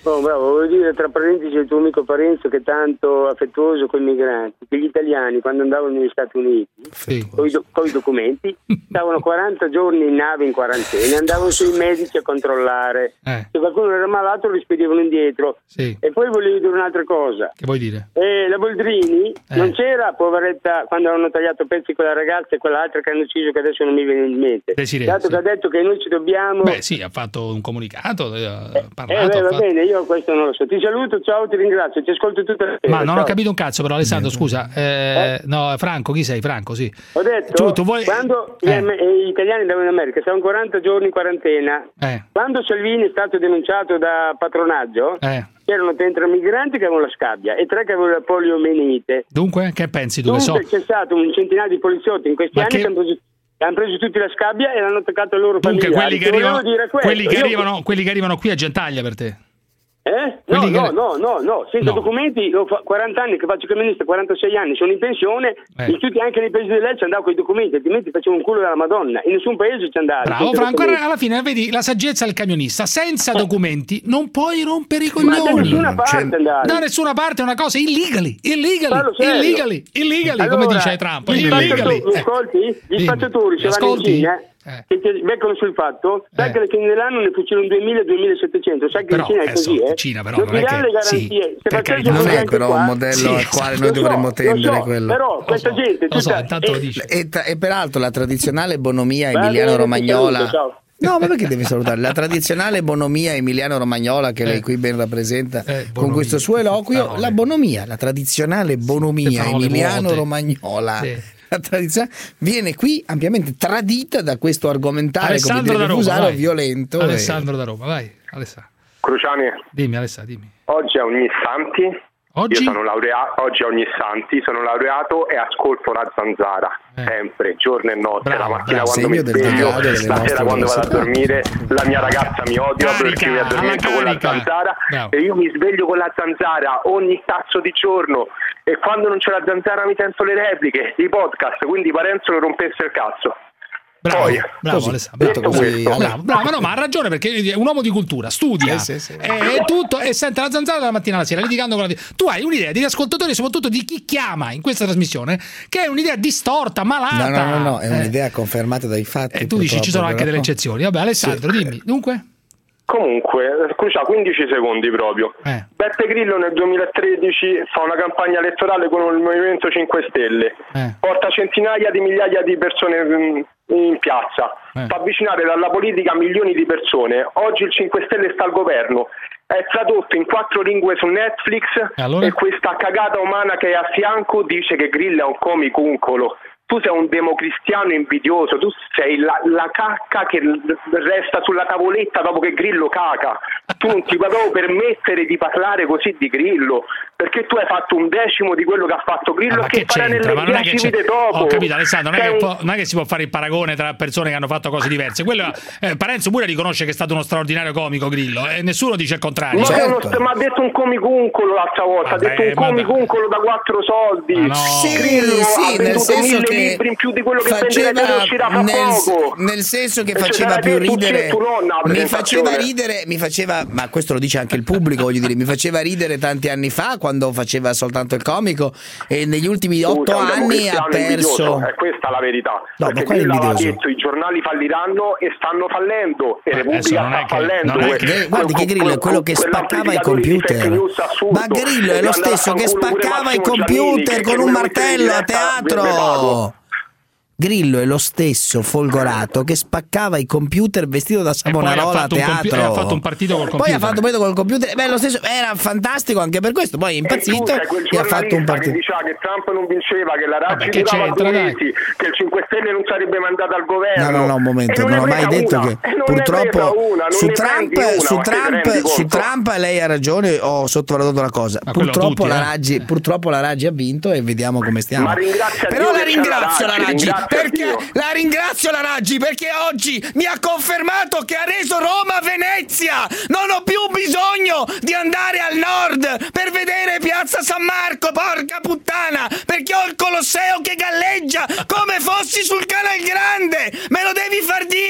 Oh, bravo, voglio dire tra parentesi il tuo amico Parenzo che è tanto affettuoso con i migranti, che gli italiani quando andavano negli Stati Uniti sì. con, i do- con i documenti stavano quaranta giorni in nave in quarantena, andavano sui medici a controllare, eh. se qualcuno era malato lo rispedivano indietro. Sì. E poi volevo dire un'altra cosa. Che vuoi dire? Eh, la Boldrini eh. non c'era, poveretta, quando hanno tagliato pezzi quella ragazza e quell'altra che hanno ucciso che adesso non mi viene in mente. Desiree, dato sì. che ha detto che noi ci dobbiamo... Beh sì, ha fatto un comunicato, eh, ha parlato. Eh, beh, va fatto... bene, io questo non lo so. Ti saluto, ciao, ti ringrazio, ti ascolto tutta la sera. Ma non ciao. ho capito un cazzo però Alessandro, scusa. Eh, eh? No, Franco, chi sei? Franco, sì. Ho detto, tu, tu vuoi... quando eh. gli, gli italiani andavano in America stavano quaranta giorni in quarantena, eh. quando Salvini è stato denunciato da patronaggio, eh. c'erano trenta migranti che avevano la scabbia e tre che avevano la poliomielite. Dunque, che pensi tu? Dunque che so? c'è stato un centinaio di poliziotti in questi Ma anni che... che hanno preso... hanno preso tutti la scabbia e l'hanno attaccato al loro Dunque, familiari. quelli che, arrivano, dire quelli, che Io... arrivano, quelli che arrivano qui a Gentaglia per te? Eh? No, Quelli no, che... no, no, no, senza no. documenti, ho fa quaranta anni che faccio camionista, quarantasei anni, sono in pensione, eh. in tutti, anche nei paesi dell'Est andavo con i documenti, altrimenti facevo un culo della Madonna, in nessun paese ci andavo. Bravo Franco, alla fine vedi la saggezza del camionista, senza documenti non puoi rompere i coglioni. Ma da nessuna parte andare. Da nessuna parte è una cosa illegally, illegally, illegally, illegally, allora, come dice Trump, gli illegally. Spacciatori, ascolti? Gli spacciatori se vanno in Cina, Eh. che ti beccano sul fatto, sai Eh. che le Cine dell'anno ne fucilano duemila duemilasettecento, sai che Però, in Cina è eh, così, so, eh? Cina però non non ti è danno che- le garanzie. sì, Se per facessero carità. Non così è anche però qua- un modello Sì, al quale lo noi so, dovremmo lo tendere so, quello. però questa so, gente lo so, tutta- intanto lo e- dici. E, tra- e peraltro la tradizionale bonomia Va bene, emiliano-romagnola. ti saluto, ciao. No, ma perché devi salutare? La tradizionale bonomia emiliano-romagnola che Eh. lei qui ben rappresenta Eh, con bonomia, questo suo eloquio, parole. la bonomia, la tradizionale bonomia parole emiliano-romagnola. Sì. La tradizione viene qui ampiamente tradita da questo argomentare come Alessandro dire, da Roma, fusaro vai. violento. e- Alessandro da Roma, vai Alessandro. Cruciani, Dimmi Alessà, dimmi. oggi è ogni santi. Oggi? Io sono laureato, oggi è ogni santi, sono laureato e ascolto la Zanzara, Eh. sempre, giorno e notte, Bravo, la mattina bravo. quando Segno mi del sveglio, degrado delle la nostre sera quando vado a velocità. dormire, la mia ragazza mi odia Carica, perché mi addormento alla con la carica. Zanzara Bravo. e io mi sveglio con la Zanzara ogni cazzo di giorno e quando non c'è la Zanzara mi sento le repliche, i podcast, quindi Parenzo lo rompesse il cazzo. Bravo, Poi, bravo così, Alessandro, detto bravo, così, bravo, allora. bravo, no, ma ha ragione perché è un uomo di cultura, studia Sì, sì, sì. e tutto e sente la zanzara dalla mattina alla sera litigando con la tu hai un'idea degli ascoltatori, soprattutto di chi chiama in questa trasmissione, che è un'idea distorta, malata. No, no, no, no, è Eh, un'idea confermata dai fatti. e tu dici ci sono anche delle eccezioni. Vabbè Alessandro, dimmi, dunque? Comunque, scusa, quindici secondi proprio. Eh. Beppe Grillo nel duemilatredici fa una campagna elettorale con il Movimento cinque Stelle, Eh. porta centinaia di migliaia di persone mm, in piazza, Eh. fa avvicinare dalla politica milioni di persone. Oggi il cinque Stelle sta al governo, è tradotto in quattro lingue su Netflix E allora? e questa cagata umana che è a fianco dice che Grillo è un comicuncolo. Tu sei un democristiano invidioso, tu sei la, la cacca che resta sulla tavoletta dopo che Grillo caca. Tu non ti puoi permettere di parlare così di Grillo, perché tu hai fatto un decimo di quello che ha fatto Grillo Ma e che, che farà c'entra? nelle Ma non è che dieci c'è... vite dopo. Ho capito Alessandro, non è, Sei che un- può- non è che si può fare il paragone tra persone che hanno fatto cose diverse. Quello, eh, Parenzo pure riconosce che è stato uno straordinario comico Grillo e nessuno dice il contrario. Ma Certo. uno st- ma ha detto un comicuncolo l'altra volta, Vabbè, ha detto un ma comicuncolo da quattro soldi. Ma no. Sì, Grillo sì, ha nel venduto senso mille che libri in più di quello che faceva venderà che uscirà fra nel, poco. nel senso che E faceva c'era più te, tu ridere, e tu nonna alla mi presentazione. faceva ridere, mi faceva, ma questo lo dice anche il pubblico, voglio dire, mi faceva ridere tanti anni fa quando faceva soltanto il comico e negli ultimi otto Scusa, un anni ha democristiano invidioso, perso. È questa la verità. No, ma Perché quale Grillo aveva invidioso? detto i giornali falliranno e stanno fallendo e Ma adesso Repubblica non è sta che- fallendo. non è Que- che- que- Guardi che Grillo è quello che spaccava i quell'applicatore di computer. fake news assurdo. Ma Grillo è E lo andare a stesso che fanculo pure spaccava i Massimo computer Giannini, che con un volevo mettere in martello a diretta, ve- ve pago. teatro. Grillo è lo stesso Folgorato che spaccava i computer vestito da E poi ha Savonarola a fatto un compi- teatro. e ha fatto un partito col Poi computer. ha fatto un partito col computer. Beh, lo stesso, era fantastico anche per questo. Poi è impazzito E tu sei quel e ha fatto un giornalista partito. che diceva che Trump non vinceva, che la Vabbè, Raggi che durava c'entra, due dai? mesi, che il cinque Stelle non sarebbe mandato al governo. No, no, no, un momento, E non, ne ho mai presa detto una, che e non ne purtroppo presa una, non su ne Trump, prendi una, su, ma te ne Trump, rendi su conto? Trump lei ha ragione, ho sottovalutato la cosa. Ma quello Purtroppo, tutti, la eh. Raggi, purtroppo la Raggi ha vinto e vediamo come stiamo. Ma ringrazia Però Dio la che c'è ringrazio la Raggi, Raggi ringrazia perché Dio. la ringrazio la Raggi perché oggi mi ha confermato che ha reso Roma Venezia. Non ho più bisogno di andare al nord per vedere Piazza San Marco, porca puttana, perché ho il Colosseo che galleggia come fossi sul Canal Grande. Me lo devi far dire.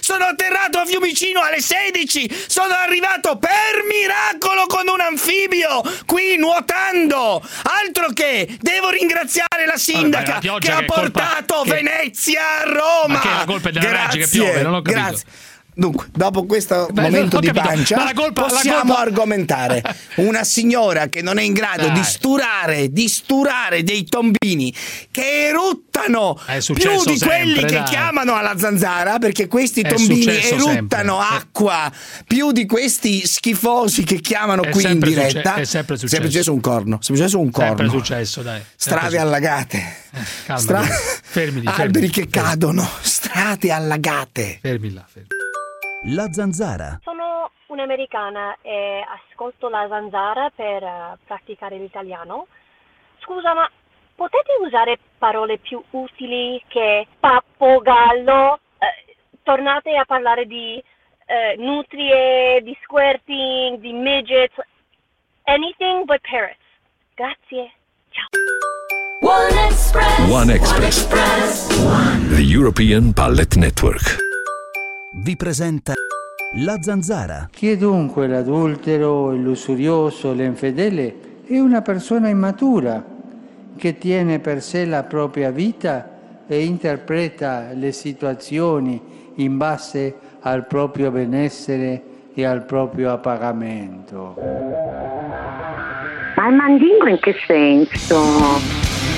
sono atterrato a Fiumicino alle sedici, sono arrivato per miracolo con un anfibio qui nuotando. Altro che, devo ringraziare la sindaca Vabbè, la che ha che portato colpa, Venezia a Roma. Ma che la colpa è della grazie, Raggi che piove, non ho capito. Grazie. Dunque, dopo questo Beh, momento ho di capito, pancia ma la colpa- la possiamo colpa- argomentare. Una signora che non è in grado Dai. di sturare, di sturare dei tombini che eruttano È più successo di quelli sempre, che dai. chiamano alla zanzara, perché questi È tombini successo eruttano sempre. acqua più di questi schifosi che chiamano È qui in sempre succe- diretta. è sempre successo. Sempre successo un corno, sempre successo un Sempre corno. successo, dai. Strade Sempre allagate. successo. Calma, Stra- fermiti, fermiti. alberi che cadono, strade allagate. Fermi là, fermi. La zanzara. Sono un'americana e ascolto la zanzara per eh, praticare l'italiano. Scusa, ma potete usare parole più utili che pappagallo? Eh, tornate a parlare di eh, nutrie, di squirting, di midgets, anything but parrots. Grazie. Ciao. One Express. One Express. The European Pallet Network. Vi presenta La Zanzara. Chi è dunque l'adultero, il lussurioso, l'infedele è una persona immatura che tiene per sé la propria vita e interpreta le situazioni in base al proprio benessere e al proprio appagamento. Ma il mandingo in che senso?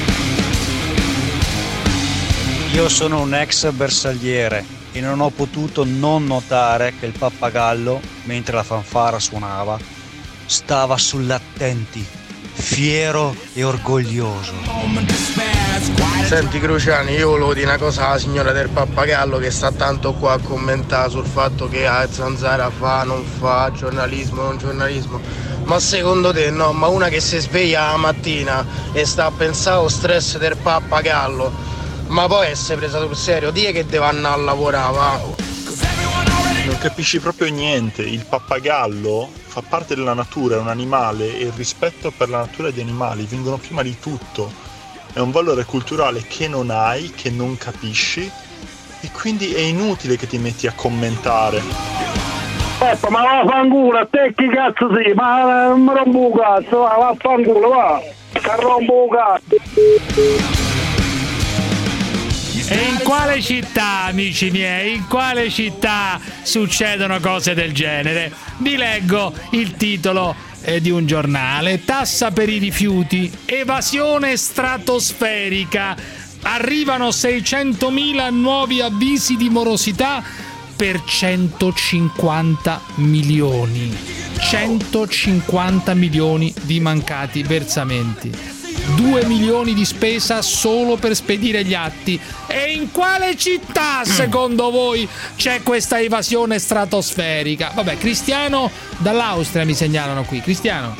Io sono un ex bersagliere e non ho potuto non notare che il pappagallo, mentre la fanfara suonava, stava sull'attenti, fiero e orgoglioso. Senti Cruciani, io volevo dire una cosa alla signora del pappagallo che sta tanto qua a commentare sul fatto che ah, Zanzara fa, non fa, giornalismo, non giornalismo. Ma secondo te no? Ma una che si sveglia la mattina e sta a pensare allo stress del pappagallo, ma poi essere presa sul serio, dire che deve andare a lavorare, va. Non capisci proprio niente, il pappagallo fa parte della natura, è un animale e il rispetto per la natura degli animali vengono prima di tutto. È un valore culturale che non hai, che non capisci e quindi è inutile che ti metti a commentare. Peppa, ma vaffanculo, a te chi cazzo sei? Ma non mi rompo un cazzo, va, vaffanculo, va! Ti rompo un cazzo! E in quale città, amici miei, in quale città succedono cose del genere? Vi leggo il titolo eh, di un giornale. Tassa per i rifiuti, evasione stratosferica. Arrivano seicentomila nuovi avvisi di morosità per centocinquanta milioni. centocinquanta milioni di mancati versamenti. due milioni di spesa solo per spedire gli atti. E in quale città, secondo voi, c'è questa evasione stratosferica? Vabbè, Cristiano dall'Austria mi segnalano qui. Cristiano.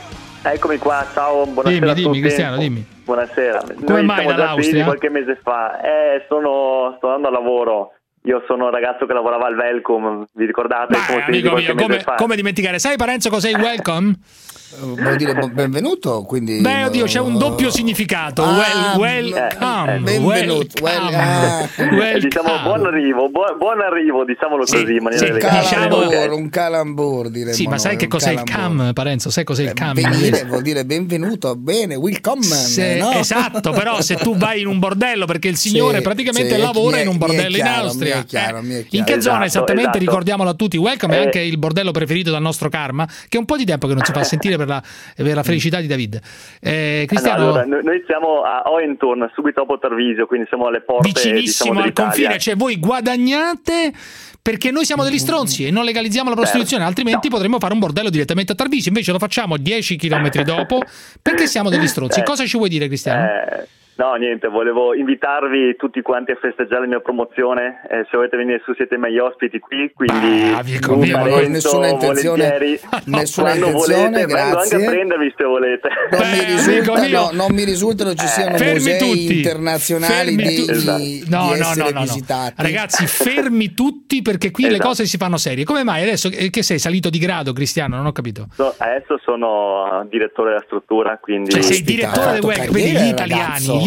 Eccomi qua, ciao, buonasera Dimmi, a dimmi, tutti. Cristiano, dimmi. Buonasera. Come Noi mai siamo già dall'Austria? finiti qualche mese fa. Eh, sono, sto andando al lavoro. Io sono un ragazzo che lavorava al Welcome, vi ricordate? Beh, Siamo finiti amico qualche mio, mese come, fa. come dimenticare? Sai, Parenzo, cos'è il welcome? Vuol dire benvenuto, quindi Beh, oddio, c'è un doppio significato. Ah, well, welcome. eh, benvenuto. Welcome. Ah. Eh, diciamo buon arrivo, buon, buon arrivo, diciamolo Sì, così in maniera sì, elegante. diciamo- Ok. un calambur diremmo. Sì, ma sai noi, che un cos'è il calambur. cam, Parenzo? Sai cos'è il cam? Venire vuol dire benvenuto, bene, welcome. Se- no? Esatto, però se tu vai in un bordello, perché il signore Sì, praticamente sì, lavora mi è- in un mi è bordello chiaro, in Austria. mi è chiaro, mi è Eh, in chiaro. che zona Esatto, esattamente? esatto. Ricordiamolo a tutti. Welcome è Eh. anche il bordello preferito dal nostro Karma, che è un po' di tempo che non si fa sentire per la, per la felicità di David. Eh, Cristiano, Ah, no, allora, noi, noi siamo a Oenturn, subito dopo Tarvisio, quindi siamo alle porte, vicinissimo diciamo, al dell'Italia. confine, cioè voi guadagnate perché noi siamo degli stronzi e non legalizziamo la prostituzione, altrimenti potremmo fare un bordello direttamente a Tarvisio, invece lo facciamo dieci chilometri dopo perché siamo degli stronzi. Eh. Cosa ci vuoi dire, Cristiano? Eh, no, niente, volevo invitarvi tutti quanti a festeggiare la mia promozione. Eh, se volete venire su, siete meglio ospiti qui. Quindi, Ah, amico mio, Parenzo, non- nessuna intenzione- volentieri. nessuna Quando intenzione, volete, vengo anche grazie. a prendervi se volete. Non, mi risulta, amico mio. no, non mi risultano ci siano Fermi musei tutti. internazionali Fermi di, tu- di- Esatto. di No, no, essere no, no, no. visitati. Ragazzi, fermi tutti perché qui le Esatto. cose si fanno serie. Come mai adesso che che sei salito di grado, Cristiano? Non ho capito. So- adesso sono direttore della struttura, quindi Cioè, sei direttore del welcome, vedi gli italiani, gli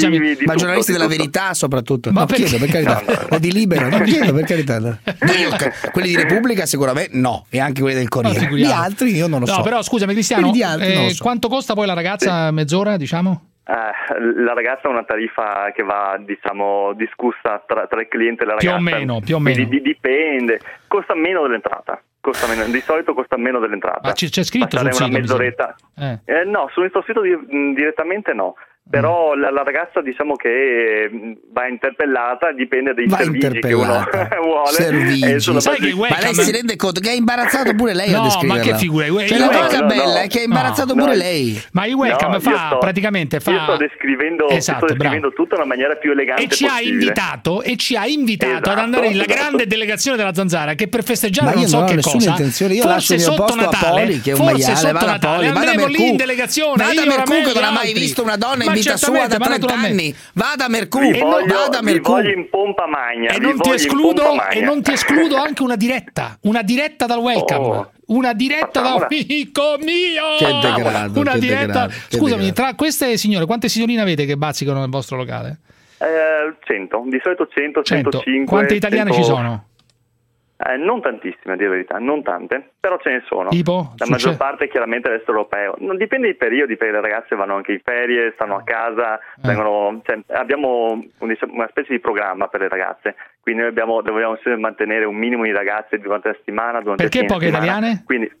scusami, di ma tutto, giornalisti di della tutto. Verità soprattutto. Ma No, perché? chiedo per carità. No, no. O di Libero, non chiedo per carità. No, io, quelli di Repubblica sicuramente no, e anche quelli del Corriere. figuriamo. Gli altri io non lo so. No, però scusami Cristiano, Quelli di altri non eh, lo so. quanto costa poi la ragazza mezz'ora, diciamo? Eh, la ragazza ha una tariffa che va, diciamo, discussa tra, tra il cliente e la ragazza. Più o meno, più o meno. Quindi dipende, costa meno dell'entrata. Costa meno, di solito costa meno dell'entrata. Ma c'è, c'è scritto sul una sito? mezz'oretta. Eh. Eh, no, sul nostro sito di, direttamente no. Però la, la ragazza, diciamo che va interpellata, dipende dai va servigi che uno vuole. Servigi. Sai che ma lei si rende conto che è imbarazzato pure lei no, a descriverla? Ma che figura? Cioè, la cosa no, bella no, è che è imbarazzato no, pure no, lei. Ma il webcam no, fa sto, praticamente fa. Io sto descrivendo, esatto, sto descrivendo tutto nella maniera più elegante e ci possibile. ha invitato e ci ha invitato esatto, ad andare nella esatto. grande delegazione della Zanzara che per festeggiare non so non che cosa. Io forse sotto Natale, Poli, che è un forse maiale, sotto Natale andremo lì in delegazione. Vada Mercù che non ha mai visto una donna in vita sua da trenta anni. Vada Mercù, vi voglio, vada Mercù. Vi voglio in pompa magna. E non, ti escludo, e non ti escludo anche una diretta, una diretta dal welcome. Oh. Una diretta da amico mio. Che degrado, una che diretta. Degrado, Scusami, degrado. Tra queste signore, quante signorine avete che bazzicano nel vostro locale? Eh, cento, di solito cento, centocinque. Quante italiane cento... ci sono? Eh, non tantissime, a dire la verità, non tante, però ce ne sono. Tipo? La maggior parte chiaramente è l'est europeo. Non dipende dai periodi, perché le ragazze vanno anche in ferie, stanno a casa, eh. vengono, cioè, abbiamo una specie di programma per le ragazze, quindi noi abbiamo, dobbiamo sempre mantenere un minimo di ragazze durante la settimana. Durante Perché poche settimana. italiane? Quindi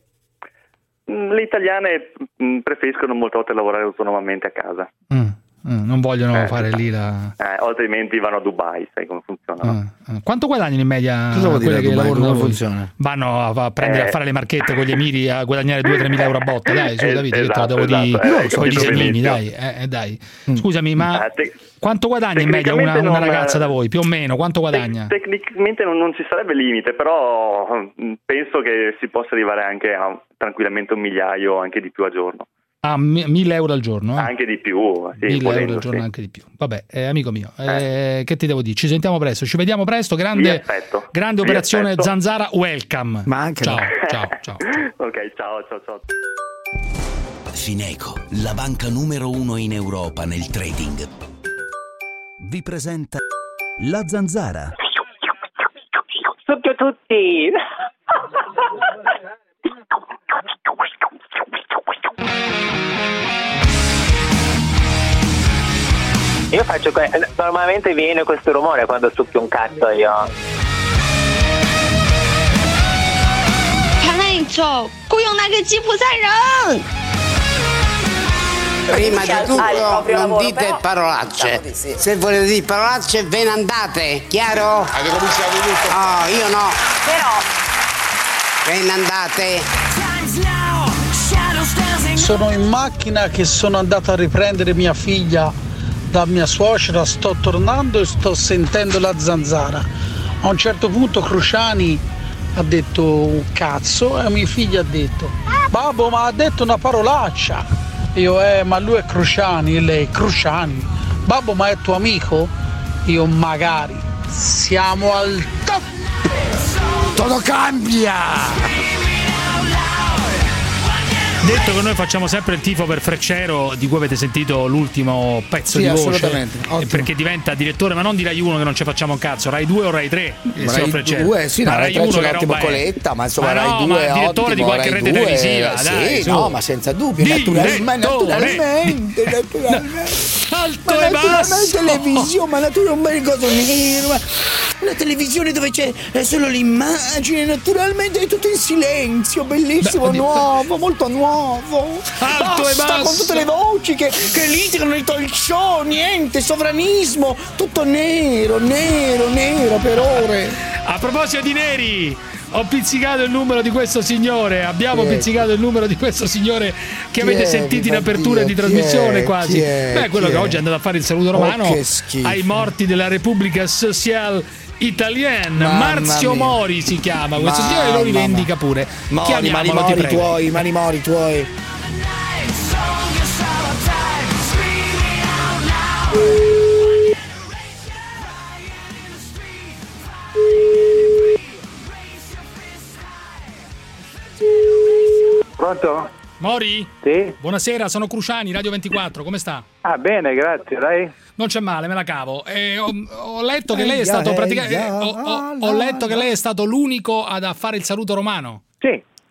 mh, le italiane mh, preferiscono molte volte lavorare autonomamente a casa. Mm. Mm, non vogliono eh, fare lì la. Eh, altrimenti vanno a Dubai, sai come funziona. No? Uh, uh. Quanto guadagnano in media Cosa vuol quelle dire che Dubai? lavorano? Come funziona? Vanno a, a prendere eh. a fare le marchette con gli emiri a guadagnare due o tre mila euro a botta. Dai, su, eh, Davide, esatto, che te la devo esatto, di eh, con i disegnini, benissimo. dai, eh, dai. Scusami, ma eh, te- quanto guadagna in media una, una ragazza da voi? Più o meno, quanto guadagna? Tec- tecnicamente non, non ci sarebbe limite, però mh, penso che si possa arrivare anche a tranquillamente un migliaio, anche di più a giorno. Ah, mi- mille euro al giorno? Eh? Anche di più, sì, mille volendo, euro al giorno, sì. anche di più. Vabbè, eh, amico mio, eh, che ti devo dire? Ci sentiamo presto, ci vediamo presto. Grande, grande Vi operazione aspetto. Zanzara, welcome. Ma anche ciao, no. ciao, ciao. Ok, ciao, ciao, ciao. Fineco, la banca numero uno in Europa nel trading, vi presenta la Zanzara. Succhio tutti! Io faccio que- normalmente viene questo rumore quando succhio un cazzo io. 他那走，雇佣那个吉普赛人。 Prima di tutto non dite parolacce. Se volete dire parolacce ve ne andate, chiaro? Avete cominciato tutto? No, io no. Però ve ne andate. Sono in macchina che sono andato a riprendere mia figlia da mia suocera, sto tornando e sto sentendo la Zanzara. A un certo punto Cruciani ha detto un cazzo e mia figlia ha detto babbo, ma ha detto una parolaccia. Io eh ma lui è Cruciani e lei Cruciani. Babbo, ma è tuo amico? Io magari. Siamo al top. Tutto cambia. Detto che noi facciamo sempre il tifo per Freccero, di cui avete sentito l'ultimo pezzo Sì, di voce, assolutamente, ottimo. perché diventa direttore, ma non di Rai uno che non ci facciamo un cazzo, Rai due o Rai tre, il signor Rai Freccero. due, sì, no, Ma Rai tre c'è l'ottimo roba è? Coletta, ma insomma Ma no, Rai ma due è direttore ottimo, di qualche Rai rete due, televisiva, sì, dai, su. no, ma senza dubbio, naturalmente, ma naturalmente, naturalmente. Alto ma e basso. La televisione, ma naturalmente cosa nero, ma una televisione dove c'è solo l'immagine, naturalmente è tutto in silenzio, bellissimo, Beh, nuovo, molto nuovo. Alto e Basta, basso. con tutte le voci che, che litigano nei talk show, niente, sovranismo, tutto nero, nero, nero per ore. A proposito di neri, ho pizzicato il numero di questo signore. Abbiamo Chi è? pizzicato il numero di questo signore che Chi avete è, sentito in mio apertura Dio? di Chi trasmissione è? quasi. Chi è? Beh, quello Chi che è? oggi è andato a fare il saluto romano Oh, che schifo. ai morti della Repubblica Sociale Italienne. Mamma Marzio mia. Mori si chiama. Questo Mamma signore lo mia. rivendica pure. Mori, Chiamiamolo, mani ti mori prego. tuoi, mani mori tuoi. Pronto? Mori? Sì? Buonasera, sono Cruciani, Radio ventiquattro, come sta? Ah, bene, grazie, dai. Non c'è male, me la cavo. Eh, ho, ho letto che Eh, lei è già, stato eh, praticamente già, ho, ho- ho letto che lei è stato l'unico ad a fare il saluto romano. Sì,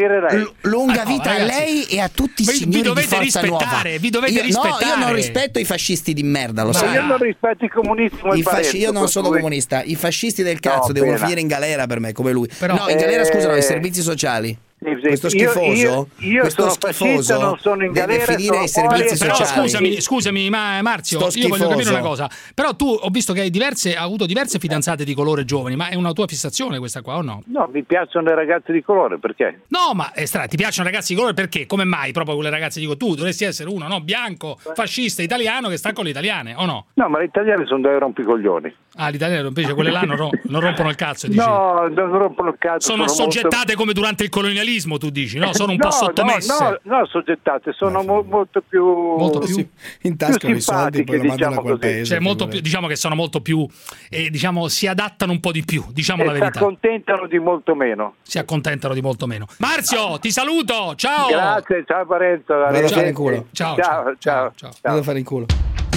morire. L- lunga Ah, no, vita ragazzi, a lei e a tutti i vi- vi signori di dovete Forza Nuova. rispettare, vi dovete io, rispettare. No, io non rispetto i fascisti di merda, lo Ma sai. io non rispetto i comunisti come I fasci- Parenzo, io non per sono cui- comunista, i fascisti del cazzo No, devono bene. finire in galera per me, come lui. Però- no, in galera Eh, scusa, no, ai servizi sociali. Sì, sì. Questo schifoso, io, io, io questo sono fascista, non sono in deve galera, finire ai sono servizi fuori. Però sociali. scusami, scusami ma Marzio, Sto io voglio capire schifoso. una cosa. Però tu ho visto che hai diverse, ha avuto diverse fidanzate di colore giovani, ma è una tua fissazione questa qua o no? No, mi piacciono le ragazze di colore, perché? No, ma è strano, ti piacciono ragazzi di colore perché? Come mai proprio quelle ragazze? Dico, tu dovresti essere uno, no? Bianco, fascista, italiano che sta con le italiane, o no? No, ma le italiane sono dei rompicoglioni. Ah, l'italiano invece quelle là non, ro- non rompono il cazzo, dici? No, non rompono il cazzo. Sono, sono assoggettate molto... come durante il colonialismo, tu dici, no? Sono un no, po' sottomesse. No, no, no, soggettate, sono mo- molto più... Molto più? Sì, in tasca più i soldi, poi lo simpatiche, mandano a diciamo quel così. paese. Cioè, molto più, diciamo che sono molto più, eh, diciamo, si adattano un po' di più, diciamo E la si verità. accontentano di molto meno. Si accontentano di molto meno. Marzio, ti saluto, ciao! Grazie, ciao Parenzo. Vado a fare in culo. Ciao, ciao, ciao. ciao. Vado a fare in culo.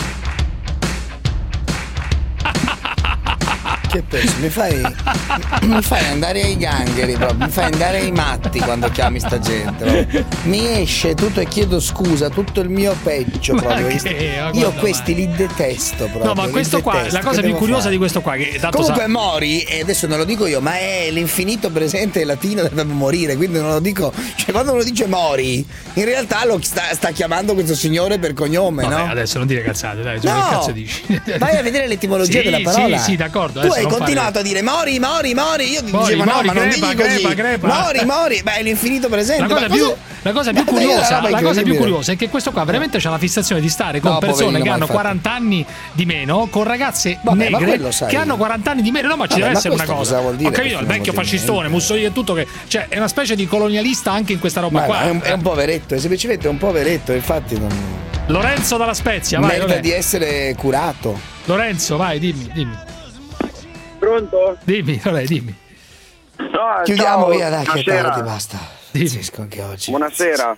Che pensi? Mi fai, mi fai andare ai gangheri proprio, mi fai andare ai matti quando chiami sta gente. Proprio. Mi esce tutto e chiedo scusa, tutto il mio peggio proprio. che? Ma Io guarda, questi vai. li detesto proprio. No, ma li questo qua, detesto. la cosa Che più devo curiosa fare? di questo qua, che tanto Comunque sa- Mori, e adesso non lo dico io, ma è l'infinito presente e latino deve morire, quindi non lo dico. Cioè, quando uno dice Mori, in realtà lo sta, sta chiamando questo signore per cognome, Vabbè, no? adesso non dire cazzate, dai, cioè, No. che cazzo dici? Vai a vedere l'etimologia Sì, della parola. Sì, sì, d'accordo. Tu adesso hai non continuato fare- a dire Mori, Mori, Mori. Io ti Mori, dicevo Mori, no, ma non crepa, digli così. crepa, crepa. Mori, Mori, beh, è l'infinito presente. La cosa, ma più, cosa- la cosa più Guarda, io curiosa, roba la cosa più incredibile. curiosa è che questo qua veramente c'ha la fissazione di stare con No, persone poverino, che hanno malfatto. quaranta anni di meno, con ragazze Vabbè, ma negre quello sai. che hanno quaranta anni di meno. No, ma ci Vabbè, deve ma essere una questo cosa. cosa vuol dire, Ho capito, il questo non vecchio vuol dire fascistone, Mussolini e tutto che cioè è una specie di colonialista anche in questa roba Ma qua. è, un, è un poveretto, è semplicemente un poveretto, infatti non Lorenzo dalla Spezia, vai. merita Vabbè. di essere curato. Lorenzo, vai, dimmi, dimmi. Pronto? Dimmi, vabbè, dimmi. No, Chiudiamo ciao, via, dai, che buonasera. tardi, basta. Pazzesco anche oggi. Buonasera.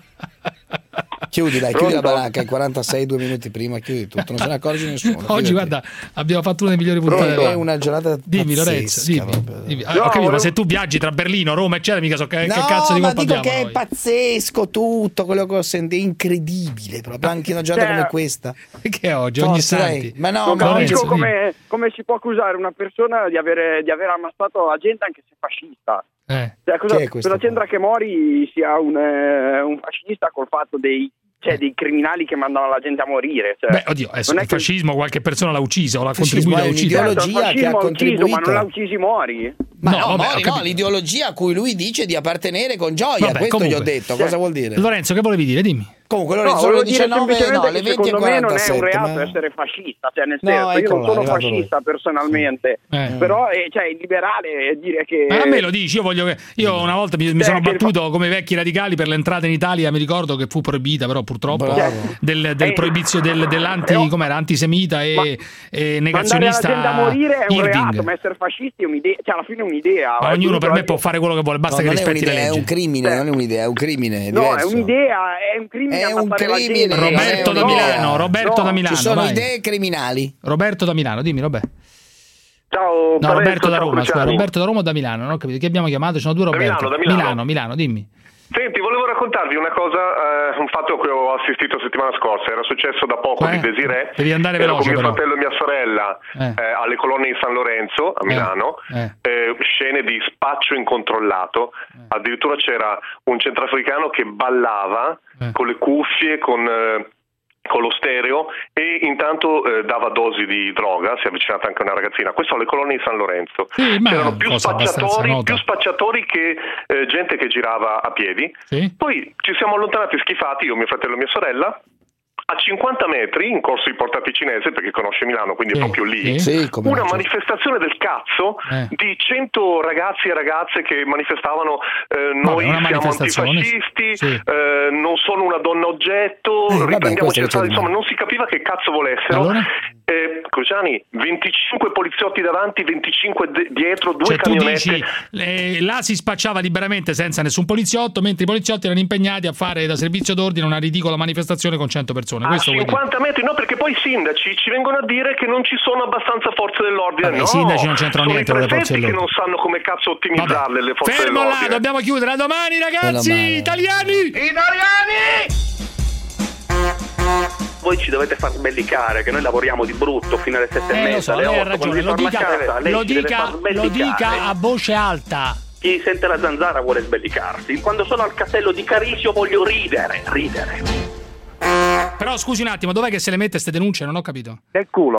Chiudi, dai, chiudi la Pronto? baracca, i quarantasei, due minuti prima, chiudi tutto, non se ne accorge nessuno. Oggi, fidati. guarda, abbiamo fatto una delle migliori puntate. È dell'anno. una giornata Dimmi, pazzesca, Lorenzo, dimmi. proprio. dimmi. Ah, No, ho capito, volevo- ma se tu viaggi tra Berlino, Roma, eccetera, mica so che, No, che cazzo di ma colpa dico abbiamo che è noi. pazzesco tutto quello che ho sentito, è incredibile proprio, anche una giornata Cioè, come questa. Che oggi, ogni Forza, dai. santi. Ma no, Non ma Lorenzo, capisco dimmi. come, come si può accusare una persona di, avere, di aver ammazzato la gente anche se fascista. Eh. Cioè, cosa, Chi è questo cosa c'entra che Mori sia un, eh, un fascista col fatto dei, cioè, dei criminali che mandano la gente a morire? Cioè, Beh, oddio, adesso non è il che- fascismo qualche persona l'ha uccisa o l'ha Fascismo contribuito a è uccidere. un'ideologia Certo, il fascismo che ha ha ucciso, ma contribuito. non l'ha uccisi Mori. Ma No, no, vabbè, ho Mori, no, capito. l'ideologia a cui lui dice di appartenere con gioia, Vabbè, questo comunque. gli ho detto, cosa vuol dire? Lorenzo, che volevi dire? Dimmi. Comunque No, Lorenzo volevo alle dire diciannove, semplicemente no, alle che venti e secondo me non è un quarantasette. reato ma- essere fascista, cioè nel No, senso, io eccolo non là, sono è arrivato fascista personalmente, Eh. però eh, cioè, il liberale è dire che... Ma a me lo dici, io voglio che. Io una volta mi, mi Cioè, sono che- battuto come i vecchi radicali per l'entrata in Italia, mi ricordo che fu proibita, però purtroppo Bravo. del, del Eh, proibizio del, dell'anti, eh, oh. com'era, antisemita e, Ma- e Mandare negazionista la gente a morire è un Irving. reato, ma essere fascisti è un'idea, cioè alla fine è un'idea. Ma È ognuno per me brutto, può fare quello che vuole, basta No, che non è rispetti le un'idea, è leggi. un crimine, non è un'idea, è un crimine, è No, diverso. è un'idea, è un crimine. È un ammazzare la crimine, gente. non è Roberto da un'idea. Milano, Roberto No, da Milano. Ci sono vai. idee criminali. Roberto da Milano, dimmi Roberto. Ciao, No, Parenzo, Roberto da ciao, Roma, scusa, Cruciani. Roberto da Roma o da Milano, non ho capito. Chi abbiamo chiamato? Ci sono due Da Roberto. Milano, da Milano. Milano, Milano, dimmi. Senti, volevo raccontarvi una cosa, eh, un fatto che ho assistito settimana scorsa, era successo da poco Eh, di Desiree. devi andare Ero veloce, con mio però. fratello e mia sorella Eh. eh, alle colonne di San Lorenzo a Milano, eh. eh, scene di spaccio incontrollato, addirittura c'era un centrafricano che ballava Eh. con le cuffie, con... eh, con lo stereo e intanto eh, dava dosi di droga, si è avvicinata anche una ragazzina. Questo alle colonne di San Lorenzo. Sì, ma C'erano è più una cosa abbastanza spacciatori, nota. più spacciatori che eh, gente che girava a piedi. Sì? Poi ci siamo allontanati schifati, io, mio fratello e mia sorella. A cinquanta metri, in corso di Porta Ticinese, perché conosce Milano, quindi Sì, è proprio lì, sì. Sì, come una no, certo. manifestazione del cazzo Eh. di cento ragazzi e ragazze che manifestavano eh, noi una siamo manifestazione, antifascisti, sì. eh, non sono una donna oggetto, Eh, vabbè, riprendiamoci questo le che c'è strade, di insomma male. non si capiva che cazzo volessero. Allora? Eh, Cruciani, venticinque poliziotti davanti, venticinque de- dietro, due Cioè tu camionette. dici, eh, là si spacciava liberamente senza nessun poliziotto, mentre i poliziotti erano impegnati a fare da servizio d'ordine una ridicola manifestazione con cento persone. A Questo vuoi dire? cinquanta metri, no, perché poi i sindaci ci vengono a dire che non ci sono abbastanza forze dell'ordine. Vabbè, no, i sindaci non c'entrano sono niente i con le forze prefetti che non dell'ordine. sanno come cazzo ottimizzarle le forze Fermo là, dell'ordine. dobbiamo chiudere. A domani, ragazzi, Meno male. italiani! Italiani! Voi ci dovete far sbellicare che noi lavoriamo di brutto fino alle sette e Eh, lo mezza, so, alle lei ha otto, quando ragione, vi lo torna a dica, casa, lei lo ci deve dica, far lo sbellicare. dica a voce alta. Chi sente la zanzara vuole sbellicarsi. Quando sono al castello di Carisio voglio ridere, ridere. Però scusi un attimo, dov'è che se le mette ste denunce? Non ho capito. Nel culo.